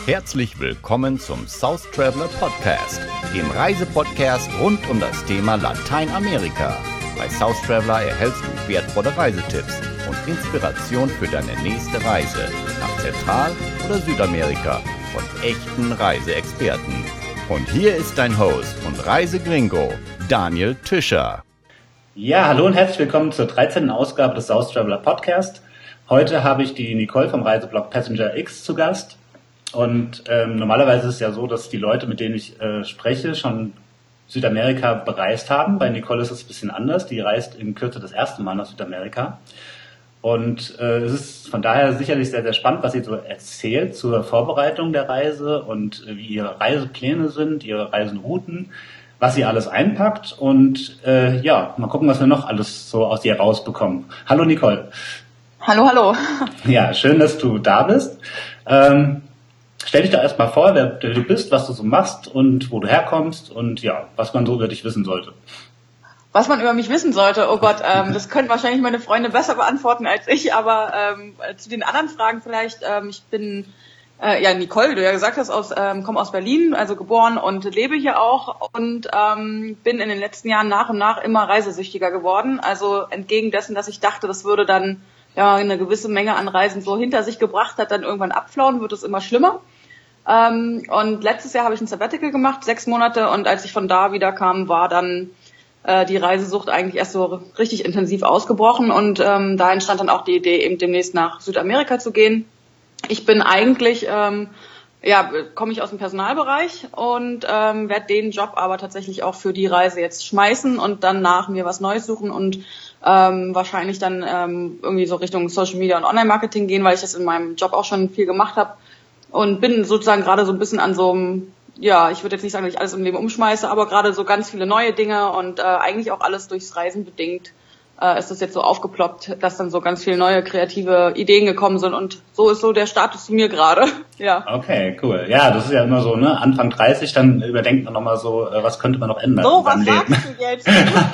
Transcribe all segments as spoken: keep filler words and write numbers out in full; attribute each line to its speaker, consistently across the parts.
Speaker 1: Herzlich willkommen zum South Traveler Podcast, dem Reisepodcast rund um das Thema Lateinamerika. Bei South Traveler erhältst du wertvolle Reisetipps und Inspiration für deine nächste Reise nach Zentral- oder Südamerika von echten Reiseexperten. Und hier ist dein Host und Reisegringo, Daniel Tischer.
Speaker 2: Ja, hallo und herzlich willkommen zur dreizehnten Ausgabe des South Traveler Podcast. Heute habe ich die Nicole vom Reiseblog Passenger X zu Gast. Und ähm, normalerweise ist es ja so, dass die Leute, mit denen ich äh, spreche, schon Südamerika bereist haben. Bei Nicole ist es ein bisschen anders. Die reist in Kürze das erste Mal nach Südamerika. Und äh, es ist von daher sicherlich sehr, sehr spannend, was sie so erzählt zur Vorbereitung der Reise und äh, wie ihre Reisepläne sind, ihre Reisenrouten, was sie alles einpackt. Und äh, ja, mal gucken, was wir noch alles so aus ihr rausbekommen. Hallo Nicole.
Speaker 3: Hallo, hallo.
Speaker 2: Ja, schön, dass du da bist. Ähm, Stell dich doch erstmal vor, wer du bist, was du so machst und wo du herkommst und ja, was man so über dich wissen sollte.
Speaker 3: Was man über mich wissen sollte, oh Gott, ähm, das können wahrscheinlich meine Freunde besser beantworten als ich, aber ähm, zu den anderen Fragen vielleicht, ähm, ich bin äh, ja Nicole, wie du ja gesagt hast, aus, ähm, komme aus Berlin, also geboren und lebe hier auch und ähm, bin in den letzten Jahren nach und nach immer reisesüchtiger geworden, also entgegen dessen, dass ich dachte, das würde dann ja eine gewisse Menge an Reisen so hinter sich gebracht hat, dann irgendwann abflauen, wird es immer schlimmer. Ähm, und letztes Jahr habe ich ein Sabbatical gemacht, sechs Monate, und als ich von da wieder kam, war dann äh, die Reisesucht eigentlich erst so richtig intensiv ausgebrochen und ähm, da entstand dann auch die Idee, eben demnächst nach Südamerika zu gehen. Ich bin eigentlich, ähm, ja, komme ich aus dem Personalbereich und ähm, werde den Job aber tatsächlich auch für die Reise jetzt schmeißen und dann nach mir was Neues suchen und ähm, wahrscheinlich dann ähm, irgendwie so Richtung Social Media und Online-Marketing gehen, weil ich das in meinem Job auch schon viel gemacht habe. Und bin sozusagen gerade so ein bisschen an so einem, ja, ich würde jetzt nicht sagen, dass ich alles im Leben umschmeiße, aber gerade so ganz viele neue Dinge und äh, eigentlich auch alles durchs Reisen bedingt äh, ist das jetzt so aufgeploppt, dass dann so ganz viele neue kreative Ideen gekommen sind und so ist so der Status zu mir gerade. Ja.
Speaker 2: Okay, cool. Ja, das ist ja immer so, ne, Anfang dreißig, dann überdenkt man nochmal so, äh, was könnte man noch ändern
Speaker 3: so,
Speaker 2: in seinem Leben.
Speaker 3: So, was sagst du jetzt?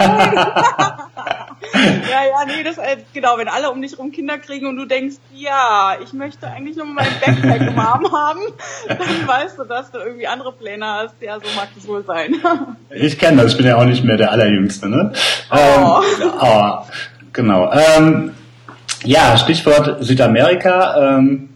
Speaker 3: Ja, ja, nee, das äh, genau, wenn alle um dich rum Kinder kriegen und du denkst, ja, ich möchte eigentlich nur meinen Backpack im Arm haben, dann weißt du, dass du irgendwie andere Pläne hast. Ja, so mag es wohl sein.
Speaker 2: Ich kenne das, ich bin ja auch nicht mehr der Allerjüngste, ne?
Speaker 3: Oh.
Speaker 2: Ähm, oh, genau. Ähm, ja, Stichwort Südamerika. Ähm,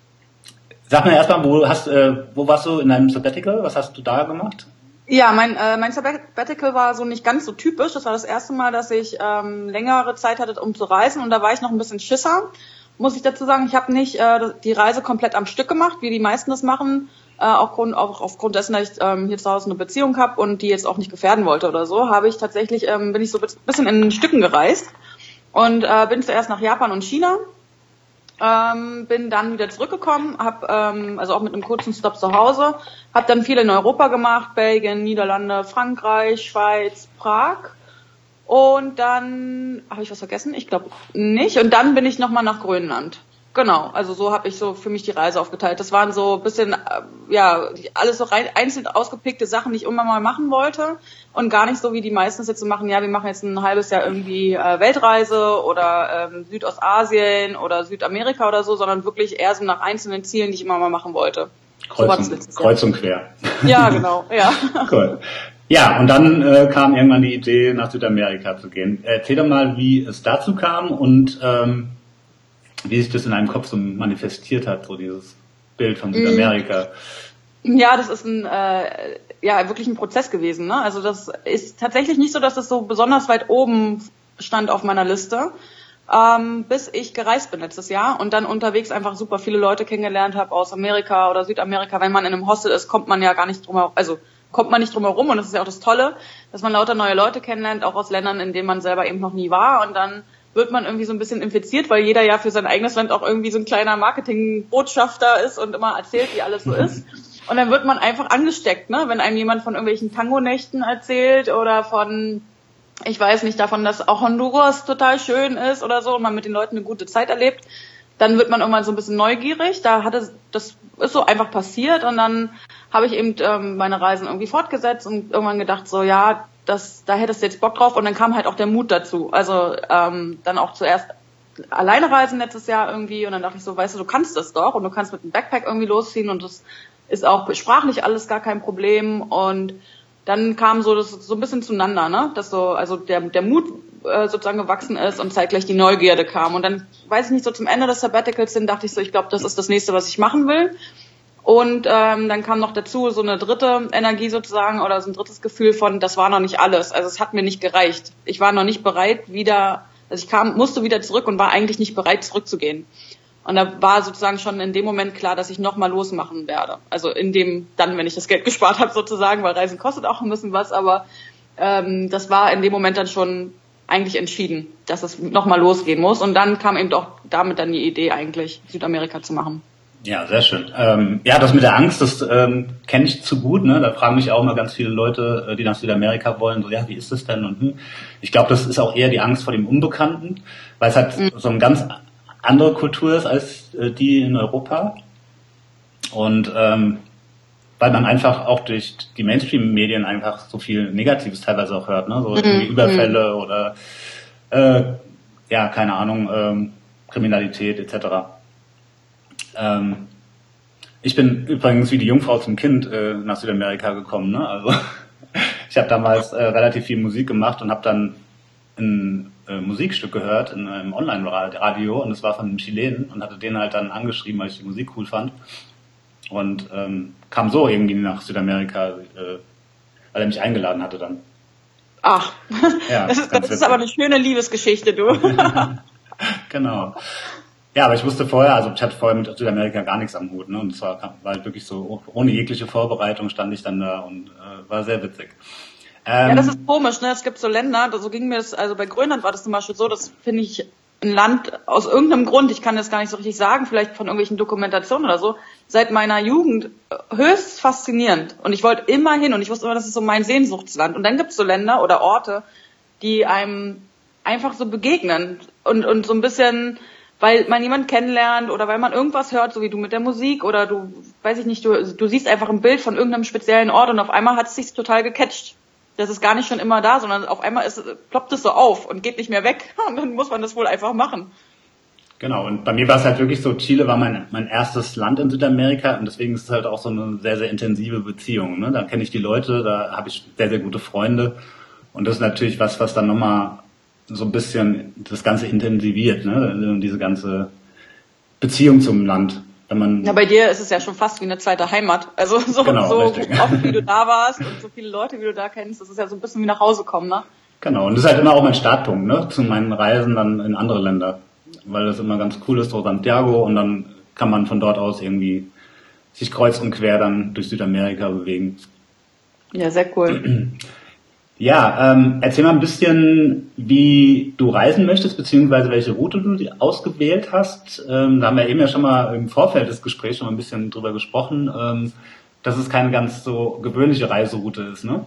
Speaker 2: sag mir erstmal, wo hast, äh, wo warst du in deinem Sabbatical? Was hast du da gemacht?
Speaker 3: Ja, mein äh, mein Sabbatical war so nicht ganz so typisch. Das war das erste Mal, dass ich ähm, längere Zeit hatte, um zu reisen. Und da war ich noch ein bisschen Schisser, muss ich dazu sagen. Ich habe nicht äh, die Reise komplett am Stück gemacht, wie die meisten das machen. Äh, auch, Grund, auch aufgrund dessen, dass ich ähm, hier zu Hause eine Beziehung habe und die jetzt auch nicht gefährden wollte oder so, habe ich tatsächlich ähm, bin ich so ein bisschen in Stücken gereist und äh, bin zuerst nach Japan und China. Ähm, bin dann wieder zurückgekommen, habe ähm, also auch mit einem kurzen Stop zu Hause, habe dann viel in Europa gemacht, Belgien, Niederlande, Frankreich, Schweiz, Prag und dann habe ich was vergessen? Ich glaube nicht. Und dann bin ich nochmal nach Grönland. Genau, also so habe ich so für mich die Reise aufgeteilt. Das waren so ein bisschen, äh, ja, alles so rein, einzeln ausgepickte Sachen, die ich immer mal machen wollte und gar nicht so, wie die meisten es jetzt so machen, ja, wir machen jetzt ein halbes Jahr irgendwie äh, Weltreise oder ähm, Südostasien oder Südamerika oder so, sondern wirklich eher so nach einzelnen Zielen, die ich immer mal machen wollte.
Speaker 2: Kreuz, und, Kreuz und quer.
Speaker 3: Ja, genau, ja.
Speaker 2: Cool. Ja, und dann äh, kam irgendwann die Idee, nach Südamerika zu gehen. Erzähl doch mal, wie es dazu kam und ähm, wie sich das in deinem Kopf so manifestiert hat, so dieses Bild von Südamerika.
Speaker 3: Ja, das ist ein äh, ja wirklich ein Prozess gewesen. Ne? Also das ist tatsächlich nicht so, dass das so besonders weit oben stand auf meiner Liste, ähm, bis ich gereist bin letztes Jahr und dann unterwegs einfach super viele Leute kennengelernt habe aus Amerika oder Südamerika. Wenn man in einem Hostel ist, kommt man ja gar nicht drum herum, also kommt man nicht drum herum, und das ist ja auch das Tolle, dass man lauter neue Leute kennenlernt, auch aus Ländern, in denen man selber eben noch nie war, und dann wird man irgendwie so ein bisschen infiziert, weil jeder ja für sein eigenes Land auch irgendwie so ein kleiner Marketingbotschafter ist und immer erzählt, wie alles so ist. Und dann wird man einfach angesteckt, ne? Wenn einem jemand von irgendwelchen Tango-Nächten erzählt oder von, ich weiß nicht, davon, dass auch Honduras total schön ist oder so und man mit den Leuten eine gute Zeit erlebt, dann wird man irgendwann so ein bisschen neugierig. Da hatte, das ist so einfach passiert, und dann habe ich eben ähm, meine Reisen irgendwie fortgesetzt und irgendwann gedacht so, ja, das, da hättest du jetzt Bock drauf, und dann kam halt auch der Mut dazu. Also ähm, dann auch zuerst alleine reisen letztes Jahr irgendwie und dann dachte ich so, weißt du, du kannst das doch und du kannst mit einem Backpack irgendwie losziehen und das ist auch sprachlich alles gar kein Problem und dann kam so das so ein bisschen zueinander, ne, dass so also der der Mut äh, sozusagen gewachsen ist und zeitgleich die Neugierde kam und dann weiß ich nicht so zum Ende des Sabbaticals hin dachte ich so, ich glaube, das ist das nächste, was ich machen will. Und ähm, dann kam noch dazu so eine dritte Energie sozusagen oder so ein drittes Gefühl von, das war noch nicht alles. Also es hat mir nicht gereicht. Ich war noch nicht bereit, wieder, also ich kam, musste wieder zurück und war eigentlich nicht bereit, zurückzugehen. Und da war sozusagen schon in dem Moment klar, dass ich nochmal losmachen werde. Also in dem, dann, wenn ich das Geld gespart habe sozusagen, weil Reisen kostet auch ein bisschen was, aber ähm, das war in dem Moment dann schon eigentlich entschieden, dass es nochmal losgehen muss. Und dann kam eben auch damit dann die Idee eigentlich, Südamerika zu machen.
Speaker 2: Ja, sehr schön. Ähm, ja, das mit der Angst, das ähm, kenne ich zu gut. Ne? Da fragen mich auch immer ganz viele Leute, die nach Südamerika wollen, so, ja, wie ist das denn? Und hm. ich glaube, das ist auch eher die Angst vor dem Unbekannten, weil es halt mhm. so eine ganz andere Kultur ist als äh, die in Europa. Und ähm, weil man einfach auch durch die Mainstream-Medien einfach so viel Negatives teilweise auch hört, ne? So irgendwie mhm. Überfälle oder äh, ja, keine Ahnung, ähm, Kriminalität et cetera. Ähm, ich bin übrigens wie die Jungfrau zum Kind äh, nach Südamerika gekommen. Ne? Also ich habe damals äh, relativ viel Musik gemacht und habe dann ein äh, Musikstück gehört in einem Online-Radio und es war von einem Chilenen und hatte den halt dann angeschrieben, weil ich die Musik cool fand und ähm, kam so irgendwie nach Südamerika, äh, weil er mich eingeladen hatte dann.
Speaker 3: Ach, ja, das ist, das ist aber eine schöne Liebesgeschichte, du.
Speaker 2: Genau. Ja, aber ich wusste vorher, also ich hatte vorher mit Südamerika gar nichts am Hut, ne? Und es war, war halt wirklich so, ohne jegliche Vorbereitung stand ich dann da und äh, war sehr witzig. Ähm,
Speaker 3: ja, das ist komisch, ne? Es gibt so Länder, so ging mir das, also bei Grönland war das zum Beispiel so, das finde ich ein Land aus irgendeinem Grund, ich kann das gar nicht so richtig sagen, vielleicht von irgendwelchen Dokumentationen oder so, seit meiner Jugend höchst faszinierend. Und ich wollte immer hin und ich wusste immer, das ist so mein Sehnsuchtsland. Und dann gibt es so Länder oder Orte, die einem einfach so begegnen und, und so ein bisschen, weil man jemanden kennenlernt oder weil man irgendwas hört, so wie du mit der Musik oder du, weiß ich nicht, du, du siehst einfach ein Bild von irgendeinem speziellen Ort und auf einmal hat es sich total gecatcht. Das ist gar nicht schon immer da, sondern auf einmal ist, ploppt es so auf und geht nicht mehr weg und dann muss man das wohl einfach machen.
Speaker 2: Genau, und bei mir war es halt wirklich so, Chile war mein, mein erstes Land in Südamerika und deswegen ist es halt auch so eine sehr, sehr intensive Beziehung. Ne? Da kenne ich die Leute, da habe ich sehr, sehr gute Freunde und das ist natürlich was, was dann nochmal so ein bisschen das Ganze intensiviert, ne? Diese ganze Beziehung zum Land. Wenn man
Speaker 3: ja, bei dir ist es ja schon fast wie eine zweite Heimat. Also so,
Speaker 2: genau,
Speaker 3: so oft, wie du da warst und so viele Leute, wie du da kennst, das ist ja so ein bisschen wie nach Hause kommen, ne?
Speaker 2: Genau, und das ist halt immer auch mein Startpunkt, ne? Zu meinen Reisen dann in andere Länder. Weil das immer ganz cool ist, so Santiago, und dann kann man von dort aus irgendwie sich kreuz und quer dann durch Südamerika bewegen.
Speaker 3: Ja, sehr cool.
Speaker 2: Ja, ähm, erzähl mal ein bisschen, wie du reisen möchtest, beziehungsweise welche Route du ausgewählt hast. Ähm, da haben wir eben ja schon mal im Vorfeld des Gesprächs schon mal ein bisschen drüber gesprochen, ähm, dass es keine ganz so gewöhnliche Reiseroute ist, ne?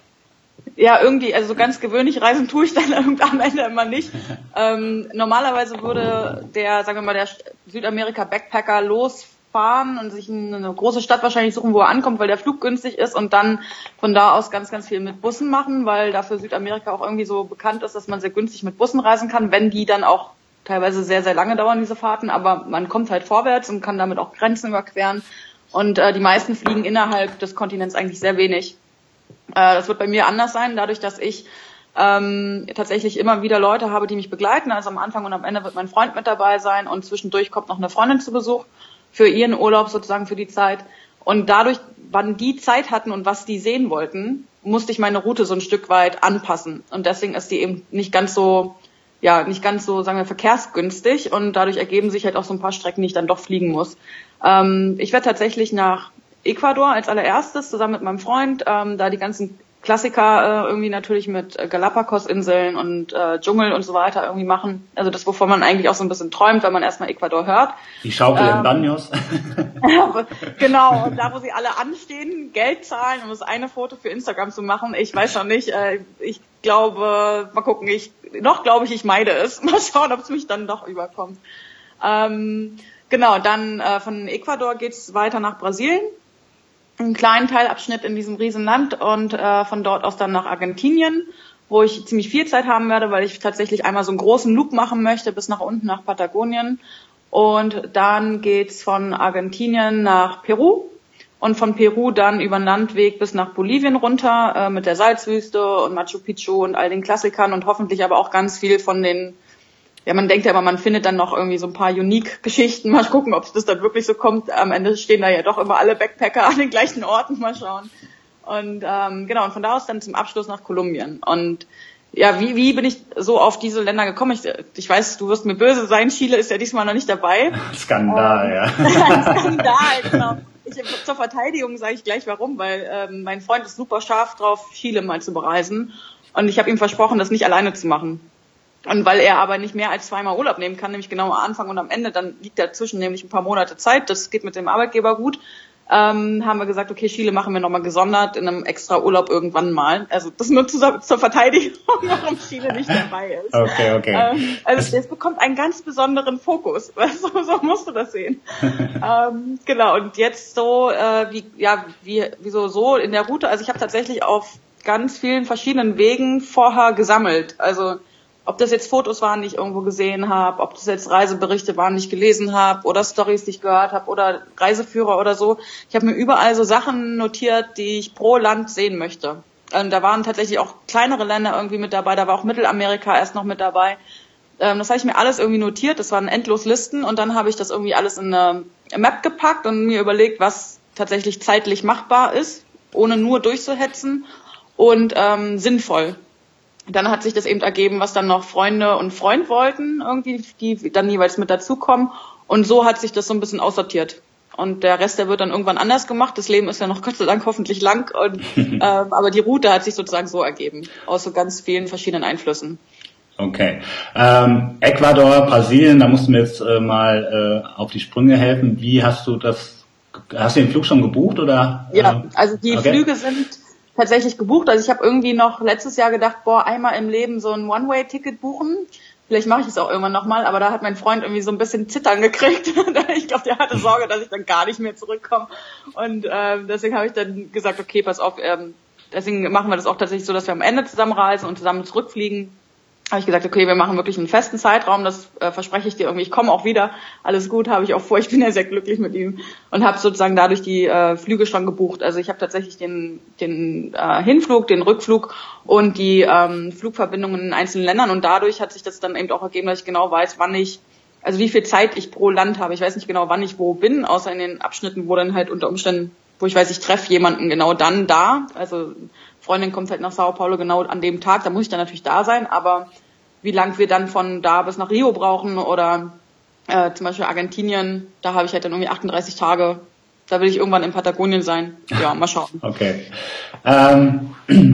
Speaker 3: Ja, irgendwie, also so ganz gewöhnlich reisen tue ich dann am Ende immer nicht. ähm, normalerweise würde der, sagen wir mal, der Südamerika-Backpacker losfahren und sich eine große Stadt wahrscheinlich suchen, wo er ankommt, weil der Flug günstig ist und dann von da aus ganz, ganz viel mit Bussen machen, weil dafür Südamerika auch irgendwie so bekannt ist, dass man sehr günstig mit Bussen reisen kann, wenn die dann auch teilweise sehr, sehr lange dauern, diese Fahrten, aber man kommt halt vorwärts und kann damit auch Grenzen überqueren und äh, die meisten fliegen innerhalb des Kontinents eigentlich sehr wenig. Äh, das wird bei mir anders sein, dadurch, dass ich ähm, tatsächlich immer wieder Leute habe, die mich begleiten, also am Anfang und am Ende wird mein Freund mit dabei sein und zwischendurch kommt noch eine Freundin zu Besuch für ihren Urlaub sozusagen für die Zeit. Und dadurch, wann die Zeit hatten und was die sehen wollten, musste ich meine Route so ein Stück weit anpassen. Und deswegen ist die eben nicht ganz so, ja, nicht ganz so, sagen wir, verkehrsgünstig. Und dadurch ergeben sich halt auch so ein paar Strecken, die ich dann doch fliegen muss. Ähm, ich werde tatsächlich nach Ecuador als allererstes zusammen mit meinem Freund, ähm, da die ganzen Klassiker äh, irgendwie natürlich mit äh, Galapagos-Inseln und äh, Dschungel und so weiter irgendwie machen. Also das, wovon man eigentlich auch so ein bisschen träumt, wenn man erstmal Ecuador hört.
Speaker 2: Die Schaukel ähm, in Banos.
Speaker 3: Genau, und da, wo sie alle anstehen, Geld zahlen, um das eine Foto für Instagram zu machen. Ich weiß noch nicht, äh, ich glaube, mal gucken, ich noch glaube ich, ich meide es. Mal schauen, ob es mich dann doch überkommt. Ähm, genau, dann äh, von Ecuador geht's weiter nach Brasilien. Einen kleinen Teilabschnitt in diesem Riesenland und äh, von dort aus dann nach Argentinien wo ich ziemlich viel Zeit haben werde, weil ich tatsächlich einmal so einen großen Loop machen möchte bis nach unten nach Patagonien. Und dann geht's von Argentinien nach Peru und von Peru dann über den Landweg bis nach Bolivien runter äh, mit der Salzwüste und Machu Picchu und all den Klassikern und hoffentlich aber auch ganz viel von den, ja, man denkt ja immer, man findet dann noch irgendwie so ein paar Unique-Geschichten. Mal gucken, ob das dann wirklich so kommt. Am Ende stehen da ja doch immer alle Backpacker an den gleichen Orten. Mal schauen. Und ähm, genau, und von da aus dann zum Abschluss nach Kolumbien. Und ja, wie wie bin ich so auf diese Länder gekommen? Ich, ich weiß, du wirst mir böse sein, Chile ist ja diesmal noch nicht dabei.
Speaker 2: Skandal, ähm,
Speaker 3: ja. Skandal, genau. Ich, zur Verteidigung sage ich gleich warum, weil ähm, mein Freund ist super scharf drauf, Chile mal zu bereisen. Und ich habe ihm versprochen, das nicht alleine zu machen. Und weil er aber nicht mehr als zweimal Urlaub nehmen kann, nämlich genau am Anfang und am Ende, dann liegt dazwischen nämlich ein paar Monate Zeit, das geht mit dem Arbeitgeber gut, ähm, haben wir gesagt, okay, Chile machen wir nochmal gesondert in einem extra Urlaub irgendwann mal. Also das nur zur, zur Verteidigung, warum Chile nicht dabei ist.
Speaker 2: Okay, okay.
Speaker 3: Ähm, also es bekommt einen ganz besonderen Fokus, so, so musst du das sehen. ähm, genau, und jetzt so, äh, wie ja, wie wieso so in der Route, also ich habe tatsächlich auf ganz vielen verschiedenen Wegen vorher gesammelt. Also ob das jetzt Fotos waren, die ich irgendwo gesehen habe, ob das jetzt Reiseberichte waren, die ich gelesen habe oder Storys, die ich gehört habe oder Reiseführer oder so. Ich habe mir überall so Sachen notiert, die ich pro Land sehen möchte. Und da waren tatsächlich auch kleinere Länder irgendwie mit dabei, da war auch Mittelamerika erst noch mit dabei. Ähm, das habe ich mir alles irgendwie notiert, das waren endlos Listen und dann habe ich das irgendwie alles in eine Map gepackt und mir überlegt, was tatsächlich zeitlich machbar ist, ohne nur durchzuhetzen und ähm, sinnvoll. Dann hat sich das eben ergeben, was dann noch Freunde und Freund wollten, irgendwie, die dann jeweils mit dazukommen. Und so hat sich das so ein bisschen aussortiert. Und der Rest, der wird dann irgendwann anders gemacht. Das Leben ist ja noch Gott sei Dank hoffentlich lang. Und, ähm, aber die Route hat sich sozusagen so ergeben, aus so ganz vielen verschiedenen Einflüssen.
Speaker 2: Okay. Ähm, Ecuador, Brasilien, da musst du mir jetzt äh, mal äh, auf die Sprünge helfen. Wie hast du das, hast du den Flug schon gebucht oder? Äh,
Speaker 3: ja, also die
Speaker 2: okay.
Speaker 3: Flüge sind tatsächlich gebucht. Also ich habe irgendwie noch letztes Jahr gedacht, boah, einmal im Leben so ein One-Way-Ticket buchen. Vielleicht mache ich es auch irgendwann nochmal, aber da hat mein Freund irgendwie so ein bisschen Zittern gekriegt. Ich glaube, der hatte Sorge, dass ich dann gar nicht mehr zurückkomme. Und ähm, deswegen habe ich dann gesagt, okay, pass auf, ähm, deswegen machen wir das auch tatsächlich so, dass wir am Ende zusammenreisen und zusammen zurückfliegen. Habe ich gesagt, okay, wir machen wirklich einen festen Zeitraum, das äh, verspreche ich dir irgendwie, ich komme auch wieder, alles gut, habe ich auch vor, ich bin ja sehr glücklich mit ihm und habe sozusagen dadurch die äh, Flüge schon gebucht. Also ich habe tatsächlich den den äh, Hinflug, den Rückflug und die ähm, Flugverbindungen in einzelnen Ländern und dadurch hat sich das dann eben auch ergeben, dass ich genau weiß, wann ich, also wie viel Zeit ich pro Land habe. Ich weiß nicht genau, wann ich wo bin, außer in den Abschnitten, wo dann halt unter Umständen, wo ich weiß, ich treffe jemanden genau dann da, also Freundin kommt halt nach Sao Paulo genau an dem Tag, da muss ich dann natürlich da sein, aber wie lang wir dann von da bis nach Rio brauchen oder äh, zum Beispiel Argentinien, da habe ich halt dann irgendwie achtunddreißig Tage, da will ich irgendwann in Patagonien sein. Ja, mal schauen.
Speaker 2: Okay. Ähm,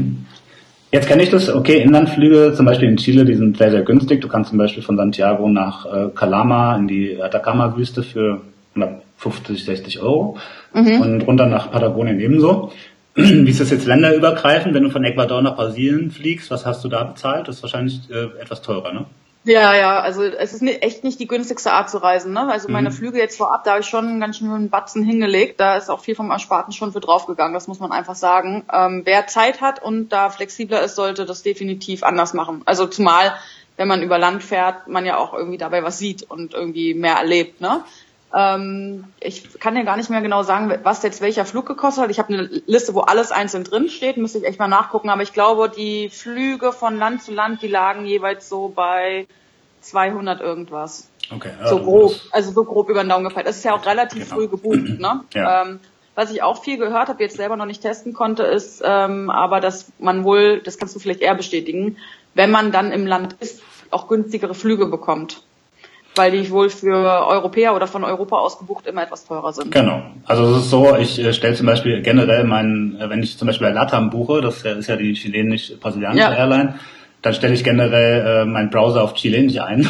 Speaker 2: jetzt kenne ich das, okay, Inlandflüge, zum Beispiel in Chile, die sind sehr, sehr günstig. Du kannst zum Beispiel von Santiago nach äh, Calama in die Atacama-Wüste für hundertfünfzig, sechzig Euro mhm. und runter nach Patagonien ebenso. Wie ist das jetzt länderübergreifend, wenn du von Ecuador nach Brasilien fliegst? Was hast du da bezahlt? Das ist wahrscheinlich äh, etwas teurer, ne?
Speaker 3: Ja, ja, also es ist nicht, echt nicht die günstigste Art zu reisen, ne? Also meine mhm. Flüge jetzt vorab, da habe ich schon ganz schön einen Batzen hingelegt. Da ist auch viel vom Ersparten schon für draufgegangen, das muss man einfach sagen. Ähm, wer Zeit hat und da flexibler ist, sollte das definitiv anders machen. Also zumal, wenn man über Land fährt, man ja auch irgendwie dabei was sieht und irgendwie mehr erlebt, ne? Ähm, ich kann dir gar nicht mehr genau sagen, was jetzt welcher Flug gekostet hat. Ich habe eine Liste, wo alles einzeln drin steht, müsste ich echt mal nachgucken. Aber ich glaube, die Flüge von Land zu Land, die lagen jeweils so bei zweihundert irgendwas.
Speaker 2: Okay. Ja,
Speaker 3: so grob, also so grob über den Daumen gepeilt. Das ist ja auch relativ genau. früh gebucht, ne?
Speaker 2: Ja.
Speaker 3: Ähm, was ich auch viel gehört habe, jetzt selber noch nicht testen konnte, ist, ähm, aber dass man wohl, das kannst du vielleicht eher bestätigen, wenn man dann im Land ist, auch günstigere Flüge bekommt. Weil die wohl für Europäer oder von Europa aus gebucht immer etwas teurer sind.
Speaker 2: Genau. Also es ist so, ich äh, stelle zum Beispiel generell meinen, äh, wenn ich zum Beispiel bei LATAM buche, das ist ja die chilenisch-brasilianische ja. Airline, dann stelle ich generell äh, meinen Browser auf Chilenisch ein.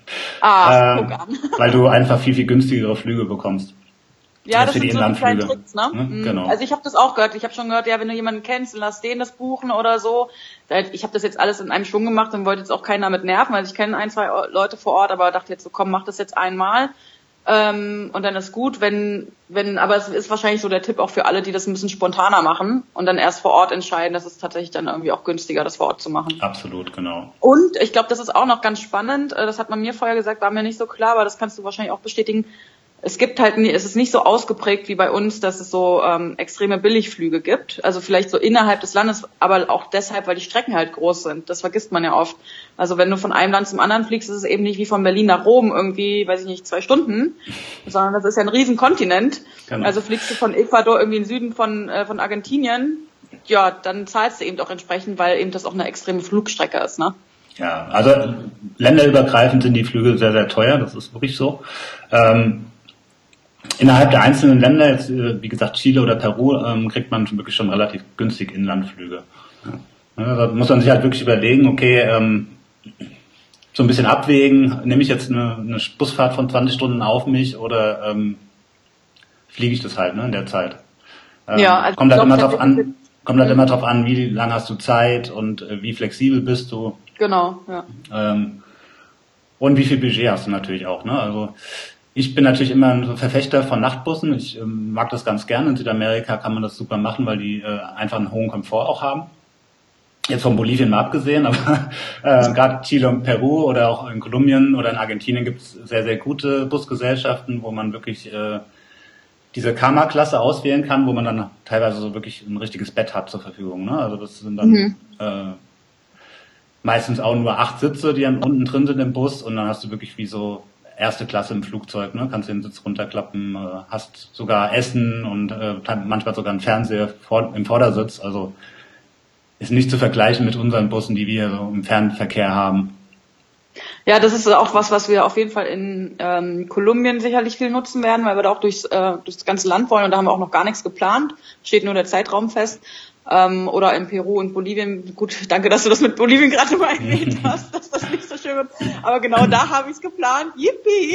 Speaker 3: Ah,
Speaker 2: äh,
Speaker 3: guck an.
Speaker 2: Weil du einfach viel, viel günstigere Flüge bekommst.
Speaker 3: Ja, das sind so die kleinen Tricks, ne?
Speaker 2: ne? Genau.
Speaker 3: Also ich habe das auch gehört. Ich habe schon gehört, ja, wenn du jemanden kennst, lass den das buchen oder so. Ich habe das jetzt alles in einem Schwung gemacht und wollte jetzt auch keinen damit nerven. Also ich kenne ein, zwei Leute vor Ort, aber dachte jetzt so, komm, mach das jetzt einmal. Ähm, und dann ist gut, wenn, wenn, aber es ist wahrscheinlich so der Tipp auch für alle, die das ein bisschen spontaner machen und dann erst vor Ort entscheiden, dass es tatsächlich dann irgendwie auch günstiger, das vor Ort zu machen.
Speaker 2: Absolut, genau.
Speaker 3: Und ich glaube, das ist auch noch ganz spannend, das hat man mir vorher gesagt, war mir nicht so klar, aber das kannst du wahrscheinlich auch bestätigen. Es gibt halt, es ist nicht so ausgeprägt wie bei uns, dass es so ähm, extreme Billigflüge gibt. Also vielleicht so innerhalb des Landes, aber auch deshalb, weil die Strecken halt groß sind. Das vergisst man ja oft. Also wenn du von einem Land zum anderen fliegst, ist es eben nicht wie von Berlin nach Rom irgendwie, weiß ich nicht, zwei Stunden, sondern das ist ja ein Riesenkontinent. Genau. Also fliegst du von Ecuador irgendwie in den Süden von äh, von Argentinien, ja, dann zahlst du eben auch entsprechend, weil eben das auch eine extreme Flugstrecke ist, ne?
Speaker 2: Ja, also länderübergreifend sind die Flüge sehr, sehr teuer. Das ist wirklich so. Ähm, Innerhalb der einzelnen Länder, jetzt wie gesagt Chile oder Peru, ähm, kriegt man wirklich schon relativ günstig Inlandflüge. Ja, da muss man sich halt wirklich überlegen, okay, ähm, so ein bisschen abwägen, nehme ich jetzt eine, eine Busfahrt von zwanzig Stunden auf mich oder ähm, fliege ich das halt ne, in der Zeit. Ähm,
Speaker 3: ja, also
Speaker 2: kommt halt immer drauf an, kommt halt immer drauf an, wie lange hast du Zeit und äh, wie flexibel bist du.
Speaker 3: Genau, ja.
Speaker 2: Ähm, und wie viel Budget hast du natürlich auch, ne? Also ich bin natürlich immer ein Verfechter von Nachtbussen. Ich ähm, mag das ganz gerne. In Südamerika kann man das super machen, weil die äh, einfach einen hohen Komfort auch haben. Jetzt von Bolivien mal abgesehen, aber äh, gerade Chile und Peru oder auch in Kolumbien oder in Argentinien gibt es sehr, sehr gute Busgesellschaften, wo man wirklich äh, diese Karma-Klasse auswählen kann, wo man dann teilweise so wirklich ein richtiges Bett hat zur Verfügung. Ne? Also das sind dann mhm. äh, meistens auch nur acht Sitze, die dann unten drin sind im Bus und dann hast du wirklich wie so erste Klasse im Flugzeug, ne? Kannst den Sitz runterklappen, äh, hast sogar Essen und äh, manchmal sogar einen Fernseher vor, im Vordersitz. Also ist nicht zu vergleichen mit unseren Bussen, die wir so im Fernverkehr haben.
Speaker 3: Ja, das ist auch was, was wir auf jeden Fall in ähm, Kolumbien sicherlich viel nutzen werden, weil wir da auch durchs, äh, durchs ganze Land wollen und da haben wir auch noch gar nichts geplant. Steht nur der Zeitraum fest. Ähm, oder in Peru und Bolivien. Gut, danke, dass du das mit Bolivien gerade mal erwähnt hast, dass das nicht so schön wird. Aber genau da habe ich es geplant. Yippie!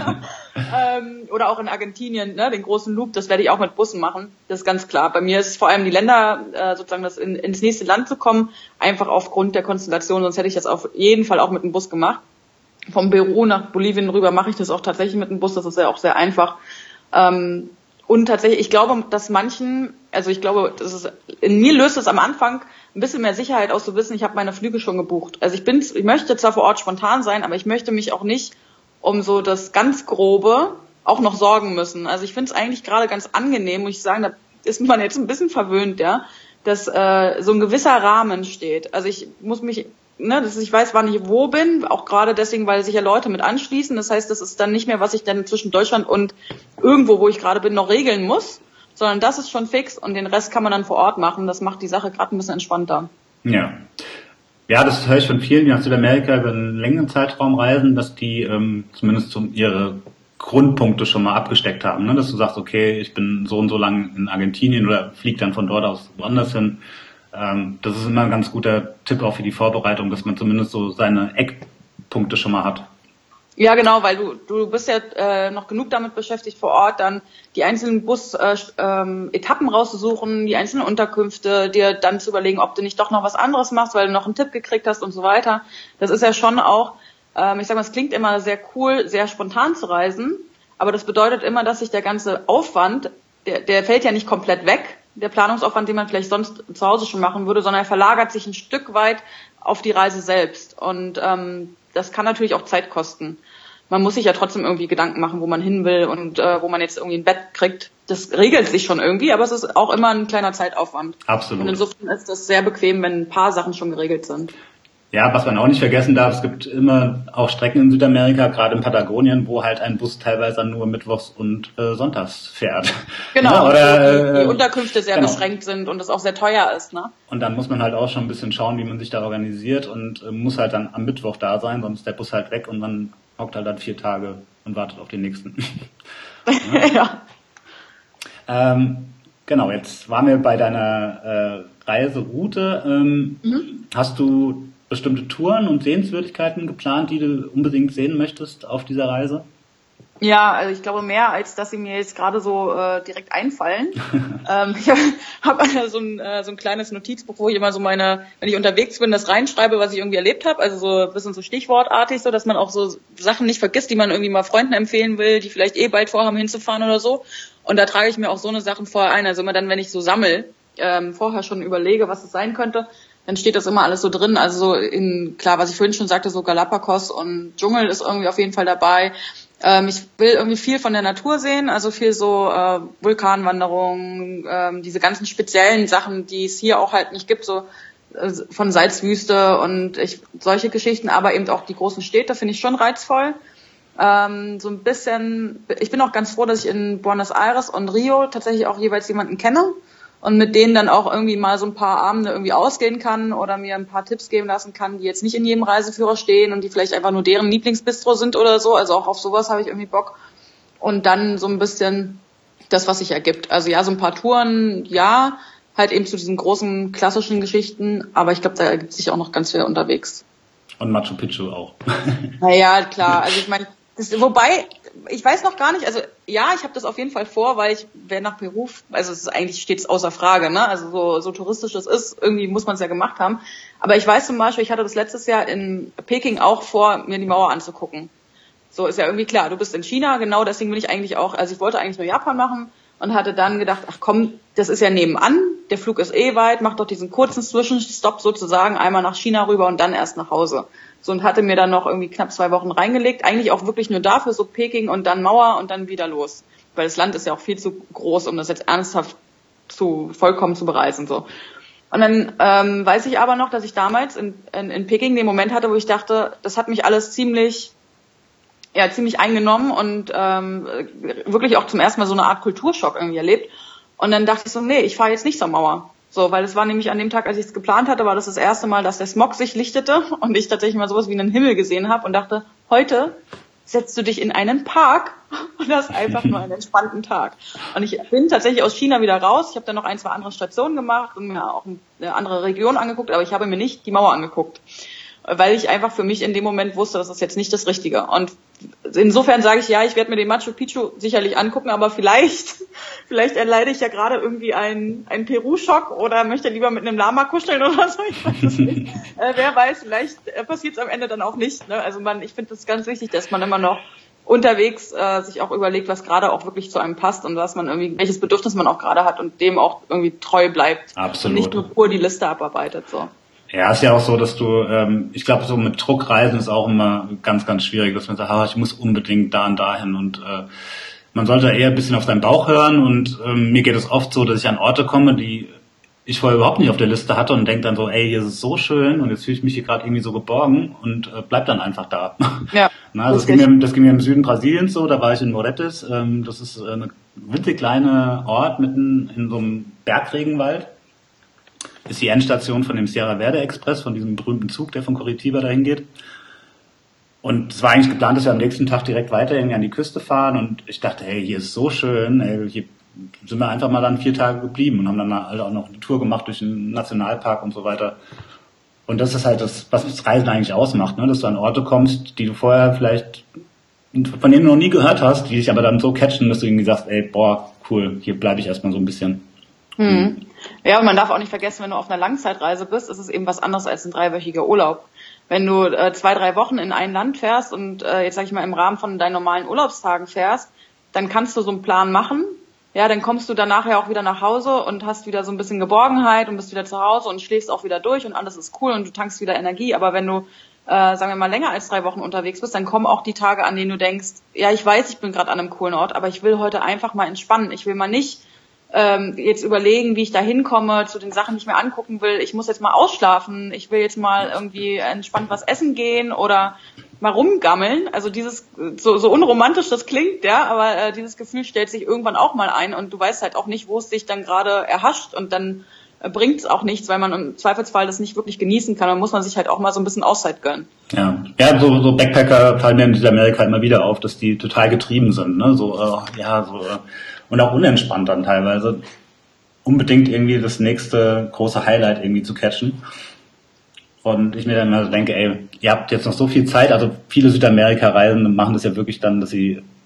Speaker 3: ähm, oder auch in Argentinien, ne, den großen Loop, das werde ich auch mit Bussen machen. Das ist ganz klar. Bei mir ist es vor allem die Länder, äh, sozusagen das in, ins nächste Land zu kommen, einfach aufgrund der Konstellation, sonst hätte ich das auf jeden Fall auch mit dem Bus gemacht. Vom Peru nach Bolivien rüber mache ich das auch tatsächlich mit dem Bus, das ist ja auch sehr einfach. Ähm, Und tatsächlich, ich glaube, dass manchen, also ich glaube, das ist, in mir löst es am Anfang ein bisschen mehr Sicherheit aus, zu wissen, ich habe meine Flüge schon gebucht. Also ich bin, ich möchte zwar vor Ort spontan sein, aber ich möchte mich auch nicht um so das ganz Grobe auch noch sorgen müssen. Also ich finde es eigentlich gerade ganz angenehm, muss ich sagen, da ist man jetzt ein bisschen verwöhnt, ja, dass äh, so ein gewisser Rahmen steht. Also ich muss mich Ne, dass ich weiß, wann ich wo bin, auch gerade deswegen, weil sich ja Leute mit anschließen. Das heißt, das ist dann nicht mehr, was ich dann zwischen Deutschland und irgendwo, wo ich gerade bin, noch regeln muss, sondern das ist schon fix und den Rest kann man dann vor Ort machen. Das macht die Sache gerade ein bisschen entspannter.
Speaker 2: Ja. Ja, das höre ich von vielen, die nach Südamerika über einen längeren Zeitraum reisen, dass die ähm, zumindest so ihre Grundpunkte schon mal abgesteckt haben. Ne? Dass du sagst, okay, ich bin so und so lang in Argentinien oder fliege dann von dort aus woanders hin. Das ist immer ein ganz guter Tipp auch für die Vorbereitung, dass man zumindest so seine Eckpunkte schon mal hat.
Speaker 3: Ja, genau, weil du du bist ja äh, noch genug damit beschäftigt vor Ort, dann die einzelnen Bus-Etappen äh, ähm, rauszusuchen, die einzelnen Unterkünfte, dir dann zu überlegen, ob du nicht doch noch was anderes machst, weil du noch einen Tipp gekriegt hast und so weiter. Das ist ja schon auch, ähm, ich sag mal, es klingt immer sehr cool, sehr spontan zu reisen, aber das bedeutet immer, dass sich der ganze Aufwand, der, der fällt ja nicht komplett weg, der Planungsaufwand, den man vielleicht sonst zu Hause schon machen würde, sondern er verlagert sich ein Stück weit auf die Reise selbst. Und ähm, das kann natürlich auch Zeit kosten. Man muss sich ja trotzdem irgendwie Gedanken machen, wo man hin will und äh, wo man jetzt irgendwie ein Bett kriegt. Das regelt sich schon irgendwie, aber es ist auch immer ein kleiner Zeitaufwand.
Speaker 2: Absolut.
Speaker 3: Und insofern ist das sehr bequem, wenn ein paar Sachen schon geregelt sind.
Speaker 2: Ja, was man auch nicht vergessen darf, es gibt immer auch Strecken in Südamerika, gerade in Patagonien, wo halt ein Bus teilweise nur mittwochs und äh, sonntags fährt.
Speaker 3: Genau,
Speaker 2: ja, oder,
Speaker 3: die, die Unterkünfte sehr
Speaker 2: genau.
Speaker 3: beschränkt sind und es auch sehr teuer ist. Ne?
Speaker 2: Und dann muss man halt auch schon ein bisschen schauen, wie man sich da organisiert und äh, muss halt dann am Mittwoch da sein, sonst ist der Bus halt weg und man hockt halt dann vier Tage und wartet auf den nächsten. ja.
Speaker 3: ja.
Speaker 2: Ähm, genau, jetzt waren wir bei deiner äh, Reiseroute. Ähm, mhm. Hast du bestimmte Touren und Sehenswürdigkeiten geplant, die du unbedingt sehen möchtest auf dieser Reise?
Speaker 3: Ja, also ich glaube mehr, als dass sie mir jetzt gerade so äh, direkt einfallen. ähm, ich habe hab so, ein, äh, so ein kleines Notizbuch, wo ich immer so meine, wenn ich unterwegs bin, das reinschreibe, was ich irgendwie erlebt habe. Also so ein bisschen so stichwortartig, so dass man auch so Sachen nicht vergisst, die man irgendwie mal Freunden empfehlen will, die vielleicht eh bald vorhaben hinzufahren oder so. Und da trage ich mir auch so eine Sachen vorher ein. Also immer dann, wenn ich so sammel, ähm, vorher schon überlege, was es sein könnte, dann steht das immer alles so drin. Also so in, klar, was ich vorhin schon sagte, so Galapagos und Dschungel ist irgendwie auf jeden Fall dabei. Ähm, ich will irgendwie viel von der Natur sehen, also viel so äh, Vulkanwanderungen, ähm, diese ganzen speziellen Sachen, die es hier auch halt nicht gibt, so äh, von Salzwüste und ich, solche Geschichten, aber eben auch die großen Städte finde ich schon reizvoll. Ähm, so ein bisschen, ich bin auch ganz froh, dass ich in Buenos Aires und Rio tatsächlich auch jeweils jemanden kenne und mit denen dann auch irgendwie mal so ein paar Abende irgendwie ausgehen kann oder mir ein paar Tipps geben lassen kann, die jetzt nicht in jedem Reiseführer stehen und die vielleicht einfach nur deren Lieblingsbistro sind oder so. Also auch auf sowas habe ich irgendwie Bock. Und dann so ein bisschen das, was sich ergibt. Also ja, so ein paar Touren, ja, halt eben zu diesen großen klassischen Geschichten, aber ich glaube, da ergibt sich auch noch ganz viel unterwegs.
Speaker 2: Und Machu Picchu auch.
Speaker 3: Naja, klar. Also ich meine, das, wobei, ich weiß noch gar nicht, also ja, ich habe das auf jeden Fall vor, weil ich, wer nach Peru, also es ist eigentlich stets außer Frage, ne? Also so, so touristisch es ist, irgendwie muss man es ja gemacht haben. Aber ich weiß zum Beispiel, ich hatte das letztes Jahr in Peking auch vor, mir die Mauer anzugucken. So ist ja irgendwie klar, du bist in China, genau deswegen will ich eigentlich auch, also ich wollte eigentlich nur Japan machen und hatte dann gedacht, ach komm, das ist ja nebenan, der Flug ist eh weit, mach doch diesen kurzen Zwischenstopp sozusagen, einmal nach China rüber und dann erst nach Hause. So, und hatte mir dann noch irgendwie knapp zwei Wochen reingelegt, eigentlich auch wirklich nur dafür, so Peking und dann Mauer und dann wieder los. Weil das Land ist ja auch viel zu groß, um das jetzt ernsthaft zu, vollkommen zu bereisen, so. Und dann ähm, weiß ich aber noch, dass ich damals in, in, in Peking den Moment hatte, wo ich dachte, das hat mich alles ziemlich, ja, ziemlich eingenommen und ähm, wirklich auch zum ersten Mal so eine Art Kulturschock irgendwie erlebt. Und dann dachte ich so, nee, ich fahre jetzt nicht zur Mauer. So, weil es war nämlich an dem Tag, als ich es geplant hatte, war das das erste Mal, dass der Smog sich lichtete und ich tatsächlich mal sowas wie einen Himmel gesehen habe und dachte, heute setzt du dich in einen Park und hast einfach nur einen entspannten Tag. Und ich bin tatsächlich aus China wieder raus. Ich habe dann noch ein, zwei andere Stationen gemacht und mir auch eine andere Region angeguckt, aber ich habe mir nicht die Mauer angeguckt, weil ich einfach für mich in dem Moment wusste, das ist jetzt nicht das Richtige. Und insofern sage ich, ja, ich werde mir den Machu Picchu sicherlich angucken, aber vielleicht vielleicht erleide ich ja gerade irgendwie einen, einen Peru-Schock oder möchte lieber mit einem Lama kuscheln oder so, ich weiß es nicht. äh, wer weiß, vielleicht äh, passiert es am Ende dann auch nicht. Ne? Also man, ich finde es ganz wichtig, dass man immer noch unterwegs äh, sich auch überlegt, was gerade auch wirklich zu einem passt und was man irgendwie, welches Bedürfnis man auch gerade hat und dem auch irgendwie treu bleibt.
Speaker 2: Absolut.
Speaker 3: Und nicht nur pur die Liste abarbeitet. So.
Speaker 2: Ja, ist ja auch so, dass du, ähm, ich glaube, so mit Druckreisen ist auch immer ganz, ganz schwierig, dass man sagt, ah, ich muss unbedingt da und dahin und äh, man sollte eher ein bisschen auf seinen Bauch hören und ähm, mir geht es oft so, dass ich an Orte komme, die ich vorher überhaupt nicht auf der Liste hatte und denke dann so, ey, hier ist es so schön und jetzt fühle ich mich hier gerade irgendwie so geborgen und äh, bleib dann einfach da.
Speaker 3: Ja.
Speaker 2: Na, also das, ging mir, das ging mir im Süden Brasiliens so, da war ich in Moretes, ähm, das ist ein winzig kleiner Ort mitten in so einem Bergregenwald. Ist die Endstation von dem Sierra Verde Express, von diesem berühmten Zug, der von Curitiba dahin geht. Und es war eigentlich geplant, dass wir am nächsten Tag direkt weiter irgendwie an die Küste fahren und ich dachte, hey, hier ist so schön, ey, hier sind wir einfach mal dann vier Tage geblieben und haben dann halt auch noch eine Tour gemacht durch den Nationalpark und so weiter. Und das ist halt das, was das Reisen eigentlich ausmacht, ne? Dass du an Orte kommst, die du vorher vielleicht, von denen du noch nie gehört hast, die dich aber dann so catchen, dass du irgendwie sagst, ey, boah, cool, hier bleibe ich erstmal so ein bisschen.
Speaker 3: Hm. Ja, und man darf auch nicht vergessen, wenn du auf einer Langzeitreise bist, ist es eben was anderes als ein dreiwöchiger Urlaub. Wenn du äh, zwei, drei Wochen in ein Land fährst und äh, jetzt sag ich mal im Rahmen von deinen normalen Urlaubstagen fährst, dann kannst du so einen Plan machen. Ja, dann kommst du danach ja auch wieder nach Hause und hast wieder so ein bisschen Geborgenheit und bist wieder zu Hause und schläfst auch wieder durch und alles ist cool und du tankst wieder Energie. Aber wenn du, äh, sagen wir mal, länger als drei Wochen unterwegs bist, dann kommen auch die Tage, an denen du denkst, ja, ich weiß, ich bin gerade an einem coolen Ort, aber ich will heute einfach mal entspannen. Ich will mal nicht ähm, jetzt überlegen, wie ich da hinkomme, zu den Sachen, die ich mir angucken will. Ich muss jetzt mal ausschlafen, ich will jetzt mal irgendwie entspannt was essen gehen oder mal rumgammeln. Also dieses, so, so unromantisch das klingt, ja, aber äh, dieses Gefühl stellt sich irgendwann auch mal ein und du weißt halt auch nicht, wo es dich dann gerade erhascht und dann äh, bringt es auch nichts, weil man im Zweifelsfall das nicht wirklich genießen kann. Dann muss man sich halt auch mal so ein bisschen Auszeit gönnen. Ja,
Speaker 2: ja, so, so Backpacker fallen mir in Südamerika immer wieder auf, dass die total getrieben sind, ne, so, äh, ja, so, äh, und auch unentspannt dann teilweise, unbedingt irgendwie das nächste große Highlight irgendwie zu catchen. Und ich mir dann mal denke, ey, ihr habt jetzt noch so viel Zeit, also viele Südamerika-Reisen machen das ja wirklich dann, dass sie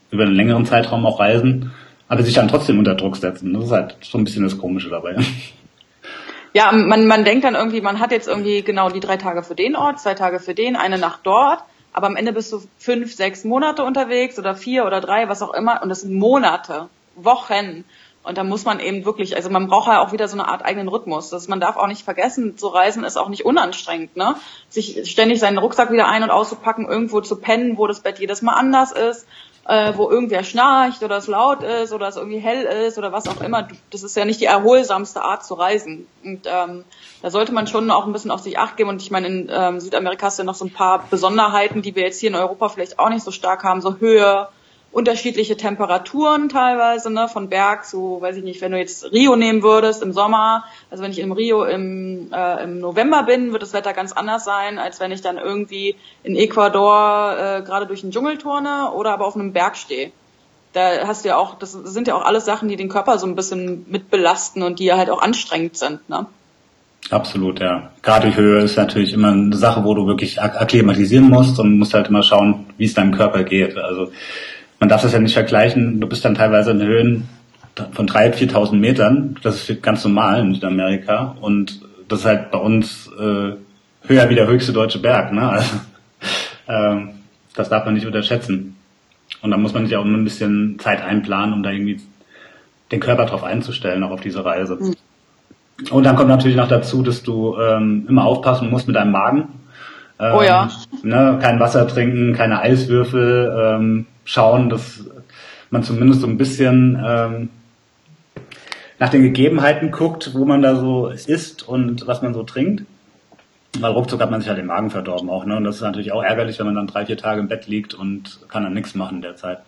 Speaker 2: über einen längeren Zeitraum auch reisen, aber sich dann trotzdem unter Druck setzen. Das ist halt so ein bisschen das Komische dabei.
Speaker 3: Ja, man, man denkt dann irgendwie, man hat jetzt irgendwie genau die drei Tage für den Ort, zwei Tage für den, eine Nacht dort, aber am Ende bist du fünf, sechs Monate unterwegs oder vier oder drei, was auch immer, und das sind Monate, Wochen. Und da muss man eben wirklich, also man braucht ja auch wieder so eine Art eigenen Rhythmus. Das, man darf auch nicht vergessen, so Reisen ist auch nicht unanstrengend, ne? Sich ständig seinen Rucksack wieder ein- und auszupacken, irgendwo zu pennen, wo das Bett jedes Mal anders ist, äh, wo irgendwer schnarcht oder es laut ist oder es irgendwie hell ist oder was auch immer. Das ist ja nicht die erholsamste Art zu reisen. Und ähm, da sollte man schon auch ein bisschen auf sich Acht geben. Und ich meine, in ähm, Südamerika hast du ja noch so ein paar Besonderheiten, die wir jetzt hier in Europa vielleicht auch nicht so stark haben, so Höhe, unterschiedliche Temperaturen teilweise, ne, von Berg, so, weiß ich nicht, wenn du jetzt Rio nehmen würdest im Sommer, also wenn ich in Rio im, äh, im November bin, wird das Wetter ganz anders sein, als wenn ich dann irgendwie in Ecuador äh, gerade durch den Dschungel turne oder aber auf einem Berg stehe. Da hast du ja auch, das sind ja auch alles Sachen, die den Körper so ein bisschen mit belasten und die ja halt auch anstrengend sind, ne?
Speaker 2: Absolut, ja. Gerade die Höhe ist natürlich immer eine Sache, wo du wirklich ak- akklimatisieren musst und musst halt immer schauen, wie es deinem Körper geht. Also man darf das ja nicht vergleichen. Du bist dann teilweise in Höhen von dreitausend, viertausend Metern. Das ist ganz normal in Südamerika. Und das ist halt bei uns äh, höher wie der höchste deutsche Berg. Ne? Also, ähm, das darf man nicht unterschätzen. Und da muss man sich auch immer ein bisschen Zeit einplanen, um da irgendwie den Körper drauf einzustellen, auch auf diese Reise. Mhm. Und dann kommt natürlich noch dazu, dass du ähm, immer aufpassen musst mit deinem Magen. Ähm,
Speaker 3: oh ja.
Speaker 2: Ne, kein Wasser trinken, keine Eiswürfel, ähm, schauen, dass man zumindest so ein bisschen ähm, nach den Gegebenheiten guckt, wo man da so isst und was man so trinkt. Weil ruckzuck hat man sich halt den Magen verdorben auch, ne? Und das ist natürlich auch ärgerlich, wenn man dann drei, vier Tage im Bett liegt und kann dann nichts machen in der Zeit.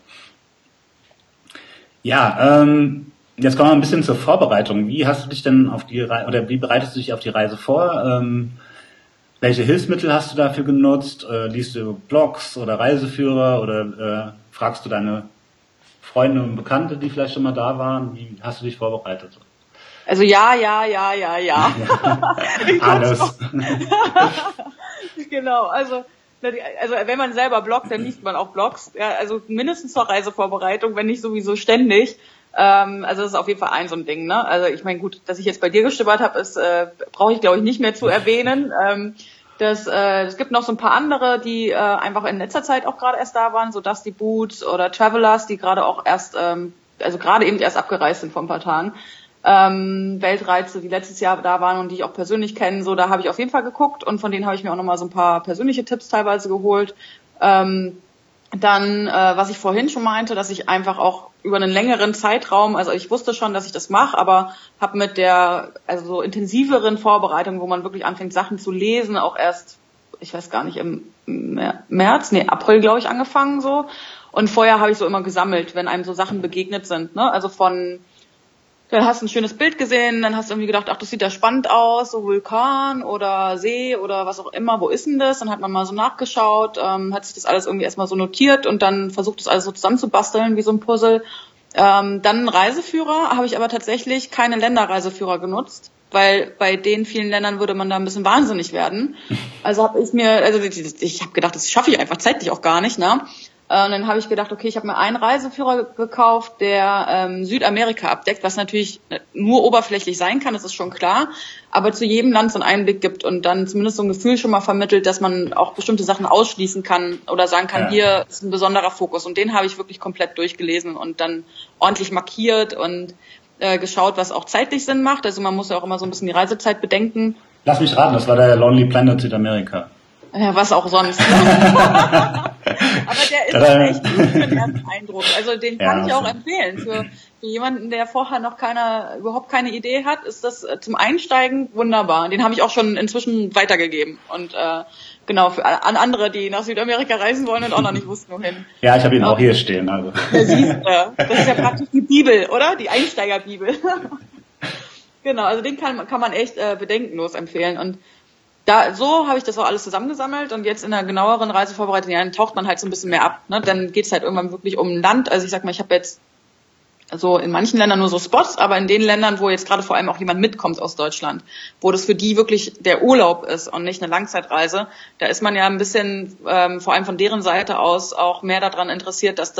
Speaker 2: Ja, ähm, jetzt kommen wir ein bisschen zur Vorbereitung. Wie hast du dich denn auf die Reise, oder wie bereitest du dich auf die Reise vor? Ähm, welche Hilfsmittel hast du dafür genutzt? Äh, liest du Blogs oder Reiseführer oder äh, fragst du deine Freunde und Bekannte, die vielleicht schon mal da waren? Wie hast du dich vorbereitet?
Speaker 3: Also ja, ja, ja, ja, ja.
Speaker 2: Alles.
Speaker 3: Genau, also also wenn man selber bloggt, dann liest man auch Blogs. Ja, also mindestens zur Reisevorbereitung, wenn nicht sowieso ständig. Ähm, also das ist auf jeden Fall ein so ein Ding, ne? Also ich meine, gut, dass ich jetzt bei dir gestöbert habe, ist äh, brauche ich glaube ich nicht mehr zu erwähnen. Ähm, das, äh, es gibt noch so ein paar andere, die äh, einfach in letzter Zeit auch gerade erst da waren, so Dusty Boots oder Travelers, die gerade auch erst, ähm, also gerade eben erst abgereist sind vor ein paar Tagen. Ähm, Weltreise, die letztes Jahr da waren und die ich auch persönlich kenne, so da habe ich auf jeden Fall geguckt und von denen habe ich mir auch nochmal so ein paar persönliche Tipps teilweise geholt. Ähm, dann, äh, was ich vorhin schon meinte, dass ich einfach auch über einen längeren Zeitraum, also ich wusste schon, dass ich das mache, aber habe mit der also so intensiveren Vorbereitung, wo man wirklich anfängt, Sachen zu lesen, auch erst, ich weiß gar nicht, im März, nee, April, glaube ich, angefangen so. Und vorher habe ich so immer gesammelt, wenn einem so Sachen begegnet sind, ne? Also von dann hast du ein schönes Bild gesehen, dann hast du irgendwie gedacht, ach, das sieht ja spannend aus, so Vulkan oder See oder was auch immer, wo ist denn das? Dann hat man mal so nachgeschaut, ähm, hat sich das alles irgendwie erstmal so notiert und dann versucht, das alles so zusammenzubasteln wie so ein Puzzle. Ähm, dann einen Reiseführer, habe ich aber tatsächlich keine Länderreiseführer genutzt, weil bei den vielen Ländern würde man da ein bisschen wahnsinnig werden. Also habe ich mir, also ich habe gedacht, das schaffe ich einfach zeitlich auch gar nicht, ne? Und dann habe ich gedacht, okay, ich habe mir einen Reiseführer gekauft, der ähm, Südamerika abdeckt, was natürlich nur oberflächlich sein kann, das ist schon klar, aber zu jedem Land so einen Einblick gibt und dann zumindest so ein Gefühl schon mal vermittelt, dass man auch bestimmte Sachen ausschließen kann oder sagen kann, ja, hier ist ein besonderer Fokus. Und den habe ich wirklich komplett durchgelesen und dann ordentlich markiert und äh, geschaut, was auch zeitlich Sinn macht. Also man muss ja auch immer so ein bisschen die Reisezeit bedenken.
Speaker 2: Lass mich raten, das war der Lonely Planet Südamerika.
Speaker 3: Ja, was auch sonst. Aber der ist auch echt gut für den ersten Eindruck. Also den kann ja, ich auch empfehlen. Für, für jemanden, der vorher noch keine, überhaupt keine Idee hat, ist das zum Einsteigen wunderbar. Den habe ich auch schon inzwischen weitergegeben. Und äh, genau, für an andere, die nach Südamerika reisen wollen und auch noch nicht wussten, wohin.
Speaker 2: Ja, ich habe ihn auch hier stehen. Also.
Speaker 3: Ja, siehst du. Das ist ja praktisch die Bibel, oder? Die Einsteigerbibel. Genau, also den kann, kann man echt äh, bedenkenlos empfehlen. Und da, so habe ich das auch alles zusammengesammelt und jetzt in einer genaueren Reisevorbereitung, ja, dann taucht man halt so ein bisschen mehr ab, ne? Dann geht's halt irgendwann wirklich um ein Land. Also ich sag mal, ich habe jetzt so in manchen Ländern nur so Spots, aber in den Ländern, wo jetzt gerade vor allem auch jemand mitkommt aus Deutschland, wo das für die wirklich der Urlaub ist und nicht eine Langzeitreise, da ist man ja ein bisschen, ähm, vor allem von deren Seite aus, auch mehr daran interessiert, dass das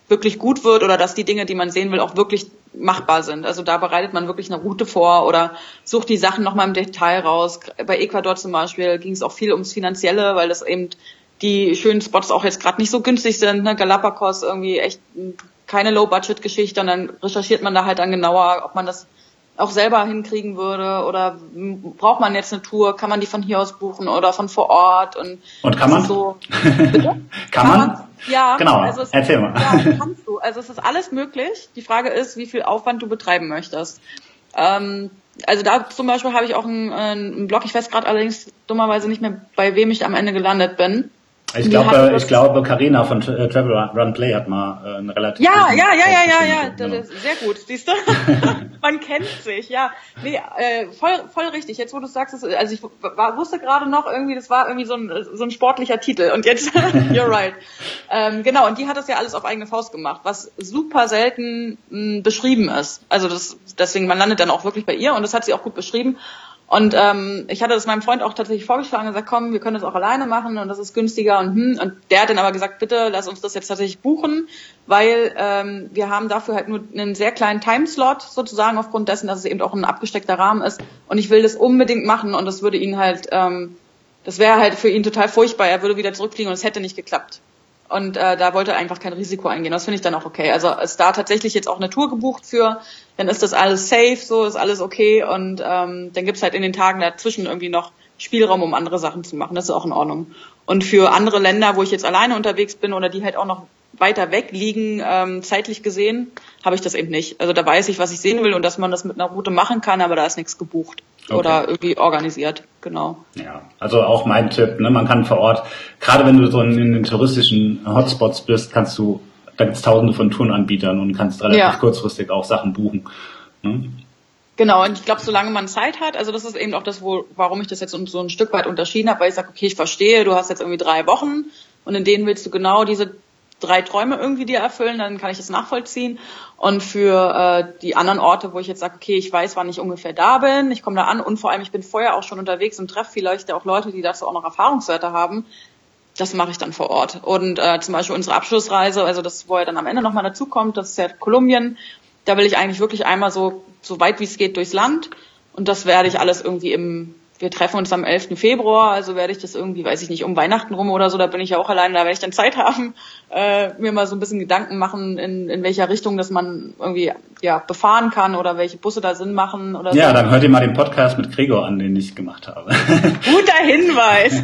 Speaker 3: wirklich gut wird oder dass die Dinge, die man sehen will, auch wirklich machbar sind. Also da bereitet man wirklich eine Route vor oder sucht die Sachen nochmal im Detail raus. Bei Ecuador zum Beispiel ging es auch viel ums Finanzielle, weil das eben die schönen Spots auch jetzt gerade nicht so günstig sind. Ne? Galapagos irgendwie echt keine Low-Budget-Geschichte und dann recherchiert man da halt dann genauer, ob man das auch selber hinkriegen würde oder braucht man jetzt eine Tour, kann man die von hier aus buchen oder von vor Ort und,
Speaker 2: und kann man?
Speaker 3: So,
Speaker 2: kann, kann man? man?
Speaker 3: Ja,
Speaker 2: genau.
Speaker 3: Also es,
Speaker 2: Erzähl mal.
Speaker 3: Ja, kannst du. Also es ist alles möglich. Die Frage ist, wie viel Aufwand du betreiben möchtest. Ähm, also da zum Beispiel habe ich auch einen, einen Blog, ich weiß gerade allerdings dummerweise nicht mehr, bei wem ich am Ende gelandet bin.
Speaker 2: Ich glaube, ich glaube, Carina von äh, Travel Run Play hat mal äh, eine relativ
Speaker 3: ja, ja, ja, ja, ja, ja, das ist sehr gut, siehst du? Man kennt sich, ja. Nee, äh, voll, voll richtig. Jetzt, wo du sagst, das, also ich war, wusste gerade noch irgendwie, das war irgendwie so ein, so ein sportlicher Titel und jetzt, you're right. Ähm, genau, und die hat das ja alles auf eigene Faust gemacht, was super selten mh, beschrieben ist. Also das, deswegen, man landet dann auch wirklich bei ihr und das hat sie auch gut beschrieben. Und ähm, ich hatte das meinem Freund auch tatsächlich vorgeschlagen und gesagt, komm, wir können das auch alleine machen und das ist günstiger und hm. Und der hat dann aber gesagt, bitte lass uns das jetzt tatsächlich buchen, weil ähm, wir haben dafür halt nur einen sehr kleinen Timeslot sozusagen aufgrund dessen, dass es eben auch ein abgesteckter Rahmen ist. Und ich will das unbedingt machen und das würde ihn halt, ähm, das wäre halt für ihn total furchtbar. Er würde wieder zurückfliegen und es hätte nicht geklappt. Und äh, da wollte er einfach kein Risiko eingehen. Das finde ich dann auch okay. Also ist da tatsächlich jetzt auch eine Tour gebucht für, dann ist das alles safe, so ist alles okay. Und ähm, dann gibt's halt in den Tagen dazwischen irgendwie noch Spielraum, um andere Sachen zu machen. Das ist auch in Ordnung. Und für andere Länder, wo ich jetzt alleine unterwegs bin oder die halt auch noch weiter weg liegen, ähm, zeitlich gesehen, habe ich das eben nicht. Also da weiß ich, was ich sehen will und dass man das mit einer Route machen kann, aber da ist nichts gebucht okay. oder irgendwie organisiert. Genau.
Speaker 2: Ja, also auch mein Tipp, ne, man kann vor Ort, gerade wenn du so in, in den touristischen Hotspots bist, kannst du, da gibt's tausende von Tourenanbietern und kannst relativ ja. kurzfristig auch Sachen buchen. Ne?
Speaker 3: Genau, und ich glaube, solange man Zeit hat, also das ist eben auch das, wo, warum ich das jetzt so ein Stück weit unterschieden habe, weil ich sage, okay, ich verstehe, du hast jetzt irgendwie drei Wochen und in denen willst du genau diese drei Träume irgendwie dir erfüllen, dann kann ich das nachvollziehen. Und für äh, die anderen Orte, wo ich jetzt sage, okay, ich weiß, wann ich ungefähr da bin, ich komme da an und vor allem, ich bin vorher auch schon unterwegs und treffe vielleicht auch Leute, die dazu auch noch Erfahrungswerte haben, das mache ich dann vor Ort. Und äh, zum Beispiel unsere Abschlussreise, also das, wo er dann am Ende nochmal dazu kommt, das ist ja Kolumbien, da will ich eigentlich wirklich einmal so, so weit wie es geht durchs Land und das werde ich alles irgendwie im, wir treffen uns am elften Februar, also werde ich das irgendwie, weiß ich nicht, um Weihnachten rum oder so, da bin ich ja auch alleine, da werde ich dann Zeit haben, äh, mir mal so ein bisschen Gedanken machen, in, in welcher Richtung das man irgendwie ja befahren kann oder welche Busse da Sinn machen oder
Speaker 2: ja,
Speaker 3: so.
Speaker 2: Dann hört ihr mal den Podcast mit Gregor an, den ich gemacht habe.
Speaker 3: Guter Hinweis.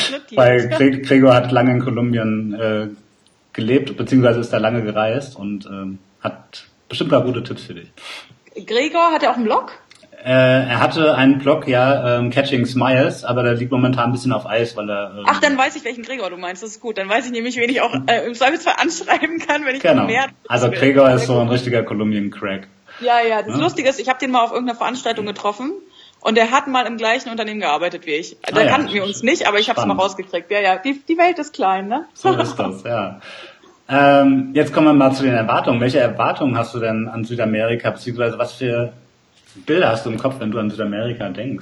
Speaker 2: Weil Gregor hat lange in Kolumbien äh, gelebt, beziehungsweise ist da lange gereist und ähm, hat bestimmt paar gute Tipps für dich.
Speaker 3: Gregor, hat er auch einen Blog?
Speaker 2: Äh, er hatte einen Blog, ja, ähm, Catching Smiles, aber der liegt momentan ein bisschen auf Eis, weil er... Ähm,
Speaker 3: Ach, dann weiß ich, welchen Gregor du meinst, das ist gut. Dann weiß ich nämlich, wen ich auch äh, im Zweifelsfall anschreiben kann, wenn ich
Speaker 2: genau.
Speaker 3: mehr...
Speaker 2: Also Gregor ist so ein richtiger Kolumbien-Crack.
Speaker 3: Ja, ja, das ja? Lustige ist, ich habe den mal auf irgendeiner Veranstaltung getroffen und der hat mal im gleichen Unternehmen gearbeitet wie ich. Da ah, ja. kannten wir uns nicht, aber ich habe es mal rausgekriegt. Ja, ja, die, die Welt ist klein, ne?
Speaker 2: So ist das, ja. Ähm, jetzt kommen wir mal zu den Erwartungen. Welche Erwartungen hast du denn an Südamerika, beziehungsweise was für Bilder hast du im Kopf, wenn du an Südamerika denkst?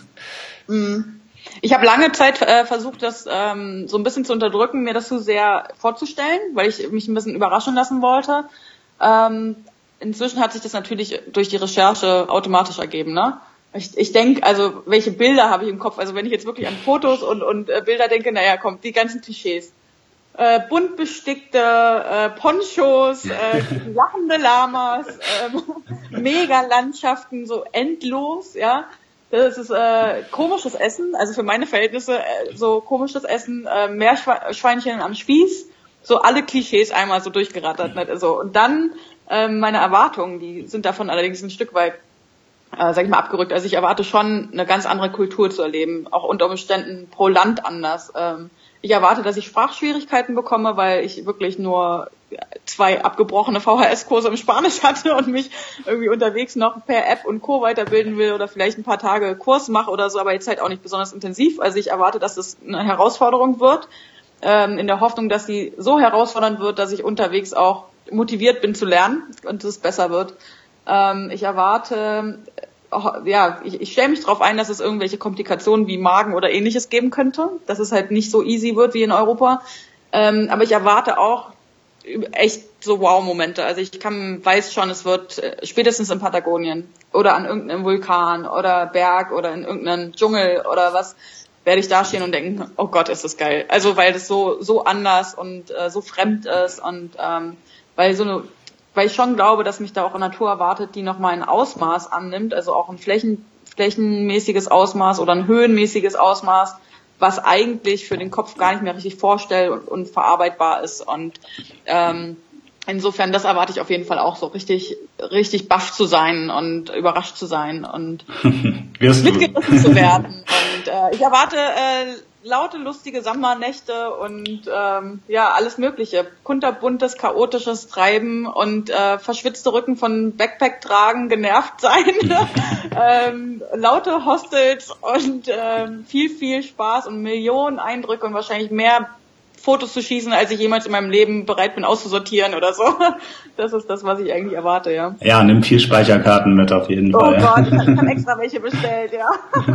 Speaker 3: Ich habe lange Zeit äh, versucht, das ähm, so ein bisschen zu unterdrücken, mir das zu sehr vorzustellen, weil ich mich ein bisschen überraschen lassen wollte. Ähm, inzwischen hat sich das natürlich durch die Recherche automatisch ergeben, ne? Ich, ich denke, also welche Bilder habe ich im Kopf? Also wenn ich jetzt wirklich an Fotos und, und äh, Bilder denke, naja, komm, die ganzen Klischees. Äh, bunt bestickte äh, Ponchos, äh, lachende Lamas, äh, Mega-Landschaften, so endlos, ja. Das ist äh, komisches Essen, also für meine Verhältnisse äh, so komisches Essen, äh, Meerschweinchen am Spieß, so alle Klischees einmal so durchgerattert. Ne? Also, und dann äh, meine Erwartungen, die sind davon allerdings ein Stück weit, äh, sag ich mal, abgerückt. Also ich erwarte schon, eine ganz andere Kultur zu erleben, auch unter Umständen pro Land anders. Ähm, Ich erwarte, dass ich Sprachschwierigkeiten bekomme, weil ich wirklich nur zwei abgebrochene V H S-Kurse im Spanisch hatte und mich irgendwie unterwegs noch per App und Co. weiterbilden will oder vielleicht ein paar Tage Kurs mache oder so, aber jetzt halt auch nicht besonders intensiv. Also ich erwarte, dass es eine Herausforderung wird, ähm, in der Hoffnung, dass sie so herausfordernd wird, dass ich unterwegs auch motiviert bin zu lernen und es besser wird. Ähm, ich erwarte... ja, ich, ich stelle mich darauf ein, dass es irgendwelche Komplikationen wie Magen oder ähnliches geben könnte, dass es halt nicht so easy wird wie in Europa. Ähm, aber ich erwarte auch, echt so Wow-Momente. Also ich kann, weiß schon, es wird spätestens in Patagonien oder an irgendeinem Vulkan oder Berg oder in irgendeinem Dschungel oder was, werde ich da stehen und denken, oh Gott, ist das geil. Also weil das so so anders und äh, so fremd ist und ähm, weil so eine, weil ich schon glaube, dass mich da auch eine Natur erwartet, die nochmal ein Ausmaß annimmt, also auch ein Flächen, flächenmäßiges Ausmaß oder ein höhenmäßiges Ausmaß, was eigentlich für den Kopf gar nicht mehr richtig vorstellt und, und verarbeitbar ist. Und ähm, insofern, das erwarte ich auf jeden Fall auch so, richtig, richtig baff zu sein und überrascht zu sein und mitgerissen zu werden. Und äh, ich erwarte äh, laute, lustige Sommernächte und ähm, ja, alles Mögliche. Kunterbuntes, chaotisches Treiben und äh, verschwitzte Rücken von Backpack tragen, genervt sein, ähm, laute Hostels und ähm, viel, viel Spaß und Millionen Eindrücke und wahrscheinlich mehr Fotos zu schießen, als ich jemals in meinem Leben bereit bin auszusortieren oder so. Das ist das, was ich eigentlich erwarte, ja.
Speaker 2: Ja, nimm viel Speicherkarten mit auf jeden
Speaker 3: oh
Speaker 2: Fall.
Speaker 3: Oh Gott, ich habe extra welche bestellt, ja.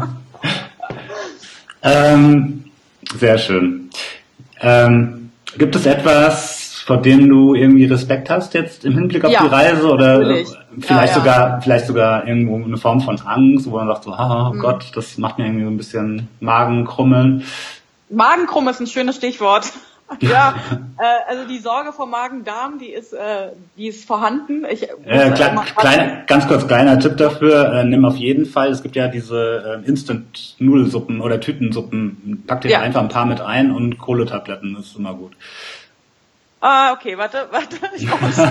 Speaker 2: ähm, sehr schön. Ähm, gibt es etwas, vor dem du irgendwie Respekt hast jetzt im Hinblick auf
Speaker 3: ja,
Speaker 2: die Reise oder
Speaker 3: natürlich.
Speaker 2: vielleicht
Speaker 3: ja, ja.
Speaker 2: sogar vielleicht sogar irgendwo eine Form von Angst, wo man sagt so, oh
Speaker 3: mhm.
Speaker 2: Gott, das macht mir irgendwie so ein bisschen Magenkrummeln.
Speaker 3: Magenkrumm ist ein schönes Stichwort. Ja, äh, also die Sorge vor Magen-Darm, die ist, äh, die ist vorhanden. Ich,
Speaker 2: äh, klein, kleine, ganz kurz kleiner Tipp dafür: äh, Nimm auf jeden Fall. Es gibt ja diese äh, Instant-Nudelsuppen oder Tütensuppen. Pack dir ja. einfach ein paar mit ein und Kohletabletten. Das ist immer gut.
Speaker 3: Ah, okay, warte, warte. Ich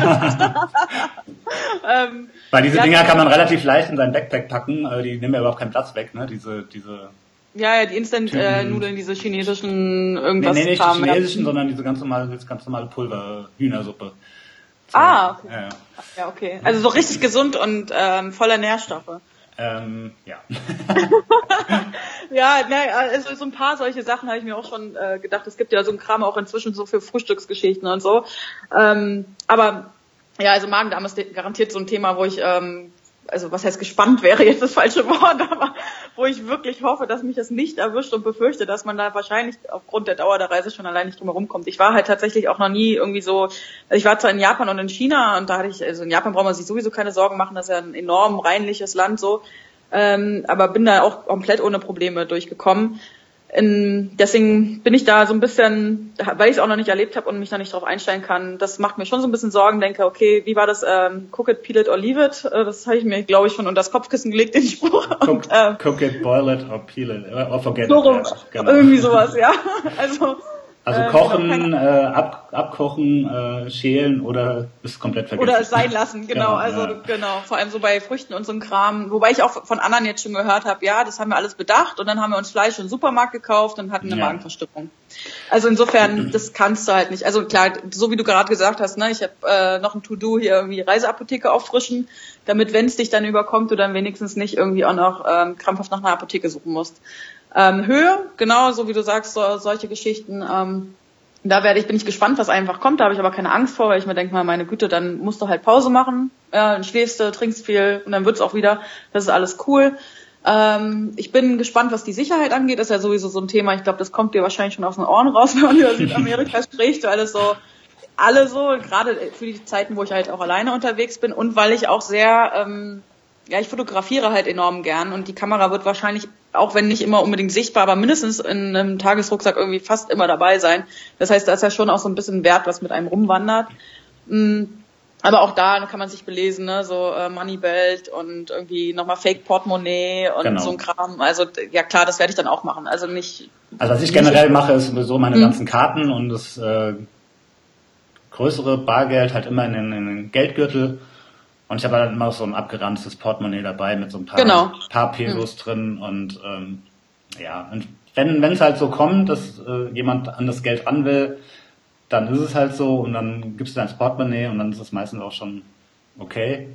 Speaker 3: ähm,
Speaker 2: Weil diese
Speaker 3: ja,
Speaker 2: Dinger kann man relativ leicht in seinen Backpack packen. Also die nehmen ja überhaupt keinen Platz weg. Ne? Diese, diese.
Speaker 3: Ja, ja, die Instant-Nudeln, äh, diese chinesischen irgendwas.
Speaker 2: Nee, nee, nicht
Speaker 3: Kram,
Speaker 2: die chinesischen, ja. sondern diese ganz normale, das ganz normale Pulver, Hühnersuppe.
Speaker 3: So, ah, okay.
Speaker 2: Ja, ja.
Speaker 3: ja, okay. Also so richtig gesund und ähm, voller Nährstoffe.
Speaker 2: Ähm, ja.
Speaker 3: ja, ne, also so ein paar solche Sachen habe ich mir auch schon äh, gedacht. Es gibt ja so ein Kram auch inzwischen so für Frühstücksgeschichten und so. Ähm, aber ja, also Magen-Darm ist garantiert so ein Thema, wo ich ähm, also was heißt gespannt wäre jetzt das falsche Wort, aber wo ich wirklich hoffe, dass mich das nicht erwischt und befürchte, dass man da wahrscheinlich aufgrund der Dauer der Reise schon allein nicht drum herum kommt. Ich war halt tatsächlich auch noch nie irgendwie so, also ich war zwar in Japan und in China und da hatte ich, also in Japan braucht man sich sowieso keine Sorgen machen, das ist ja ein enorm reinliches Land so, ähm, aber bin da auch komplett ohne Probleme durchgekommen. In, deswegen bin ich da so ein bisschen, weil ich es auch noch nicht erlebt habe und mich da nicht drauf einstellen kann, das macht mir schon so ein bisschen Sorgen, denke, okay, wie war das, ähm, cook it, peel it or leave it, das habe ich mir, glaube ich, schon unter das Kopfkissen gelegt, den Spruch.
Speaker 2: Cook,
Speaker 3: und, äh,
Speaker 2: cook it, boil it or peel it, or forget
Speaker 3: so rum,
Speaker 2: it. Genau.
Speaker 3: Irgendwie sowas, ja. Also,
Speaker 2: also
Speaker 3: äh,
Speaker 2: kochen,
Speaker 3: genau,
Speaker 2: äh, ab, abkochen, äh, schälen oder es komplett vergessen.
Speaker 3: Oder es sein lassen, genau,
Speaker 2: genau
Speaker 3: also
Speaker 2: ja.
Speaker 3: genau, vor allem so bei Früchten und so einem Kram, wobei ich auch von anderen jetzt schon gehört habe, ja, das haben wir alles bedacht und dann haben wir uns Fleisch im Supermarkt gekauft und hatten eine ja. Magenverstimmung. Also insofern, das kannst du halt nicht, also klar, so wie du gerade gesagt hast, ne, ich habe äh, noch ein To-Do hier irgendwie Reiseapotheke auffrischen, damit, wenn es dich dann überkommt, du dann wenigstens nicht irgendwie auch noch ähm, krampfhaft nach einer Apotheke suchen musst. Ähm, Höhe, genau, so wie du sagst, so, solche Geschichten, ähm, da werde ich, bin ich gespannt, was einfach kommt, da habe ich aber keine Angst vor, weil ich mir denke mal, meine Güte, dann musst du halt Pause machen, ja, dann schläfst du, trinkst viel und dann wird's auch wieder, das ist alles cool. Ähm, ich bin gespannt, was die Sicherheit angeht, das ist ja sowieso so ein Thema, ich glaube, das kommt dir wahrscheinlich schon aus den Ohren raus, wenn man über Südamerika spricht, weil es so, alle so, gerade für die Zeiten, wo ich halt auch alleine unterwegs bin und weil ich auch sehr, ähm, ja, ich fotografiere halt enorm gern und die Kamera wird wahrscheinlich, auch wenn nicht immer unbedingt sichtbar, aber mindestens in einem Tagesrucksack irgendwie fast immer dabei sein. Das heißt, da ist ja schon auch so ein bisschen Wert, was mit einem rumwandert. Aber auch da kann man sich belesen, ne, so äh, Moneybelt und irgendwie nochmal Fake-Portemonnaie und genau. so ein Kram. Also ja klar, das werde ich dann auch machen. Also nicht.
Speaker 2: Also was ich generell mache, ist sowieso meine hm. ganzen Karten und das äh, größere Bargeld halt immer in den, in den Geldgürtel. Und ich habe dann immer so ein abgeranztes Portemonnaie dabei mit so ein paar,
Speaker 3: genau.
Speaker 2: paar Pesos hm. drin und ähm, ja, und wenn wenn es halt so kommt, dass äh, jemand an das Geld ran will, dann ist es halt so und dann gibst du dein Portemonnaie und dann ist es meistens auch schon okay.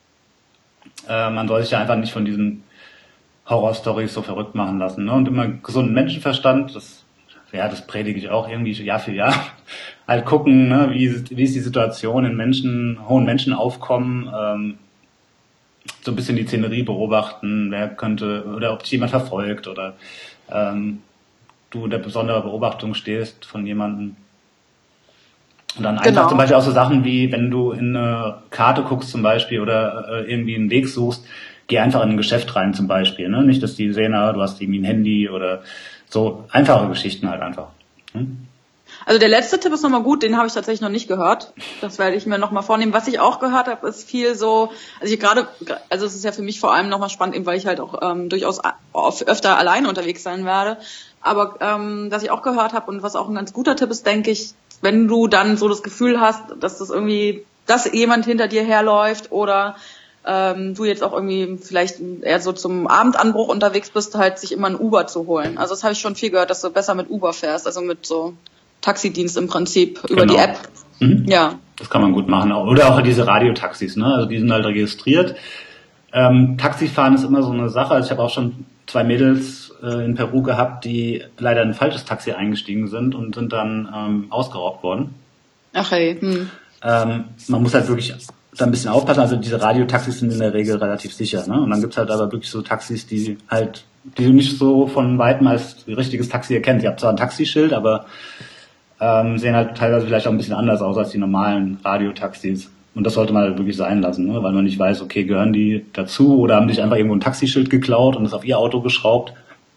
Speaker 2: Äh, man soll sich ja einfach nicht von diesen Horror-Stories so verrückt machen lassen, ne? Und immer gesunden Menschenverstand, das ja, das predige ich auch irgendwie Jahr für Jahr. Halt gucken, ne, wie, wie ist die Situation in Menschen, hohen Menschenaufkommen, ähm, so ein bisschen die Szenerie beobachten, wer könnte, oder ob dich jemand verfolgt oder ähm, du unter besonderer Beobachtung stehst von jemandem. Und dann einfach
Speaker 3: Genau.
Speaker 2: zum Beispiel auch so Sachen wie, wenn du in eine Karte guckst zum Beispiel oder äh, irgendwie einen Weg suchst, geh einfach in ein Geschäft rein zum Beispiel. Ne? Nicht, dass die sehen, ah, du hast irgendwie ein Handy oder so. Einfache Geschichten halt einfach. Hm?
Speaker 3: Also der letzte Tipp ist nochmal gut, den habe ich tatsächlich noch nicht gehört. Das werde ich mir nochmal vornehmen. Was ich auch gehört habe, ist viel so, also ich gerade, also es ist ja für mich vor allem nochmal spannend, eben weil ich halt auch ähm, durchaus öfter alleine unterwegs sein werde. Aber ähm, was ich auch gehört habe und was auch ein ganz guter Tipp ist, denke ich, wenn du dann so das Gefühl hast, dass das irgendwie, dass jemand hinter dir herläuft oder ähm, du jetzt auch irgendwie vielleicht eher so zum Abendanbruch unterwegs bist, halt sich immer ein Uber zu holen. Also das habe ich schon viel gehört, dass du besser mit Uber fährst, also mit so Taxidienst im Prinzip über
Speaker 2: Genau.
Speaker 3: die App.
Speaker 2: Mhm.
Speaker 3: Ja.
Speaker 2: Das kann man gut machen. Oder auch diese Radiotaxis, ne? Also die sind halt registriert. Ähm, Taxifahren ist immer so eine Sache. Also ich habe auch schon zwei Mädels äh, in Peru gehabt, die leider in ein falsches Taxi eingestiegen sind und sind dann ähm, ausgeraubt worden.
Speaker 3: Ach hey. Hm.
Speaker 2: Ähm, man muss halt wirklich da ein bisschen aufpassen. Also diese Radiotaxis sind in der Regel relativ sicher, ne? Und dann gibt's halt aber wirklich so Taxis, die halt, die du nicht so von Weitem als richtiges Taxi erkennst. Sie haben zwar ein Taxischild, aber ähm, sehen halt teilweise vielleicht auch ein bisschen anders aus als die normalen Radiotaxis. Und das sollte man halt wirklich sein lassen, ne? Weil man nicht weiß, okay, gehören die dazu oder haben sich einfach irgendwo ein Taxischild geklaut und es auf ihr Auto geschraubt.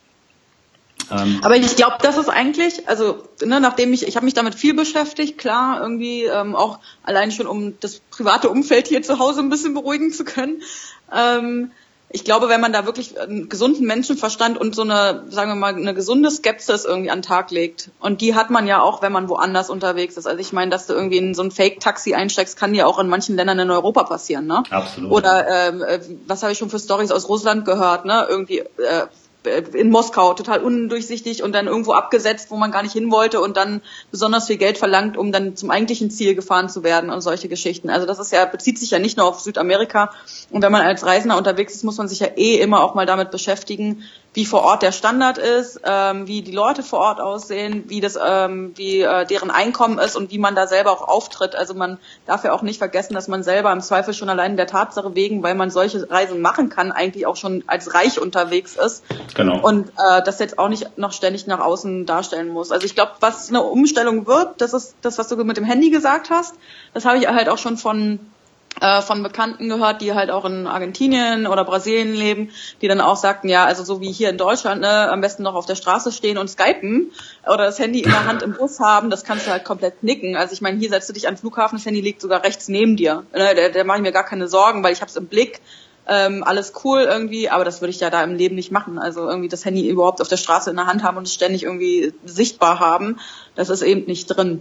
Speaker 2: Ähm,
Speaker 3: Aber ich glaube, das ist eigentlich, also ne, nachdem ich, ich habe mich damit viel beschäftigt, klar, irgendwie ähm, auch allein schon, um das private Umfeld hier zu Hause ein bisschen beruhigen zu können. Ähm, ich glaube, wenn man da wirklich einen gesunden Menschenverstand und so eine, sagen wir mal, eine gesunde Skepsis irgendwie an den Tag legt. Und die hat man ja auch, wenn man woanders unterwegs ist. Also ich meine, dass du irgendwie in so ein Fake-Taxi einsteigst, kann ja auch in manchen Ländern in Europa passieren, ne?
Speaker 2: Absolut.
Speaker 3: Oder ähm, was habe ich schon für Storys aus Russland gehört, ne? Irgendwie äh, in Moskau total undurchsichtig und dann irgendwo abgesetzt, wo man gar nicht hin wollte und dann besonders viel Geld verlangt, um dann zum eigentlichen Ziel gefahren zu werden und solche Geschichten. Also das ist ja, bezieht sich ja nicht nur auf Südamerika. Und wenn man als Reisender unterwegs ist, muss man sich ja eh immer auch mal damit beschäftigen, wie vor Ort der Standard ist, ähm, wie die Leute vor Ort aussehen, wie das, ähm, wie äh, deren Einkommen ist und wie man da selber auch auftritt. Also man darf ja auch nicht vergessen, dass man selber im Zweifel schon allein der Tatsache wegen, weil man solche Reisen machen kann, eigentlich auch schon als reich unterwegs ist.
Speaker 2: Genau.
Speaker 3: Und äh, das jetzt auch nicht noch ständig nach außen darstellen muss. Also ich glaube, was eine Umstellung wird, das ist das, was du mit dem Handy gesagt hast. Das habe ich halt auch schon von äh, von Bekannten gehört, die halt auch in Argentinien oder Brasilien leben, die dann auch sagten, ja, also so wie hier in Deutschland, ne, am besten noch auf der Straße stehen und skypen oder das Handy in der Hand im Bus haben, das kannst du halt komplett knicken. Also ich meine, hier setzt du dich an den Flughafen, das Handy liegt sogar rechts neben dir. Ne, da, da mache ich mir gar keine Sorgen, weil ich habe es im Blick. Ähm, alles cool irgendwie, aber das würde ich ja da im Leben nicht machen. Also irgendwie das Handy überhaupt auf der Straße in der Hand haben und es ständig irgendwie sichtbar haben, das ist eben nicht drin.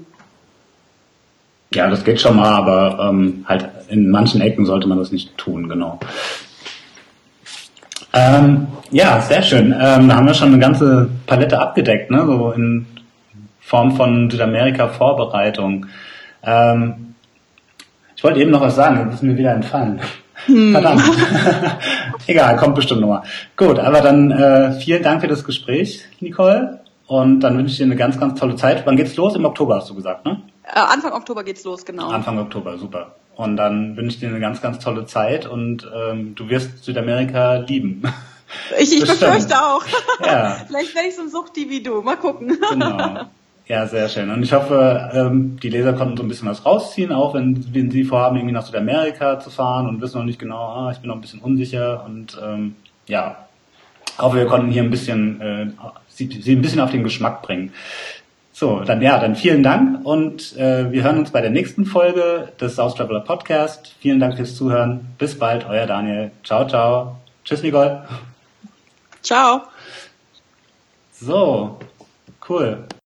Speaker 2: Ja, das geht schon mal, aber ähm, halt in manchen Ecken sollte man das nicht tun, genau. Ähm, ja, sehr schön. Ähm, da haben wir schon eine ganze Palette abgedeckt, ne? So in Form von Südamerika-Vorbereitung. Ähm, ich wollte eben noch was sagen, das ist mir wieder entfallen. Hm. Verdammt. Egal, kommt bestimmt nochmal. Gut, aber dann äh, vielen Dank für das Gespräch, Nicole. Und dann wünsche ich dir eine ganz, ganz tolle Zeit. Wann geht's los? Im Oktober hast du gesagt, ne?
Speaker 3: Äh, Anfang Oktober geht's los, genau.
Speaker 2: Anfang Oktober, super. Und dann wünsche ich dir eine ganz, ganz tolle Zeit und ähm, du wirst Südamerika lieben.
Speaker 3: Ich, ich befürchte auch.
Speaker 2: Ja.
Speaker 3: Vielleicht werde ich so ein Suchti wie du. Mal gucken.
Speaker 2: Genau. Ja, sehr schön. Und ich hoffe, ähm, die Leser konnten so ein bisschen was rausziehen, auch wenn, wenn sie vorhaben, irgendwie nach Südamerika zu fahren und wissen noch nicht genau, ah, ich bin noch ein bisschen unsicher. Und ähm, ja, hoffe, wir konnten hier ein bisschen äh, sie, sie ein bisschen auf den Geschmack bringen. So, dann ja, dann vielen Dank und äh, wir hören uns bei der nächsten Folge des South Traveler Podcast. Vielen Dank fürs Zuhören. Bis bald, euer Daniel. Ciao, ciao. Tschüss, Nicole.
Speaker 3: Ciao.
Speaker 2: So, cool.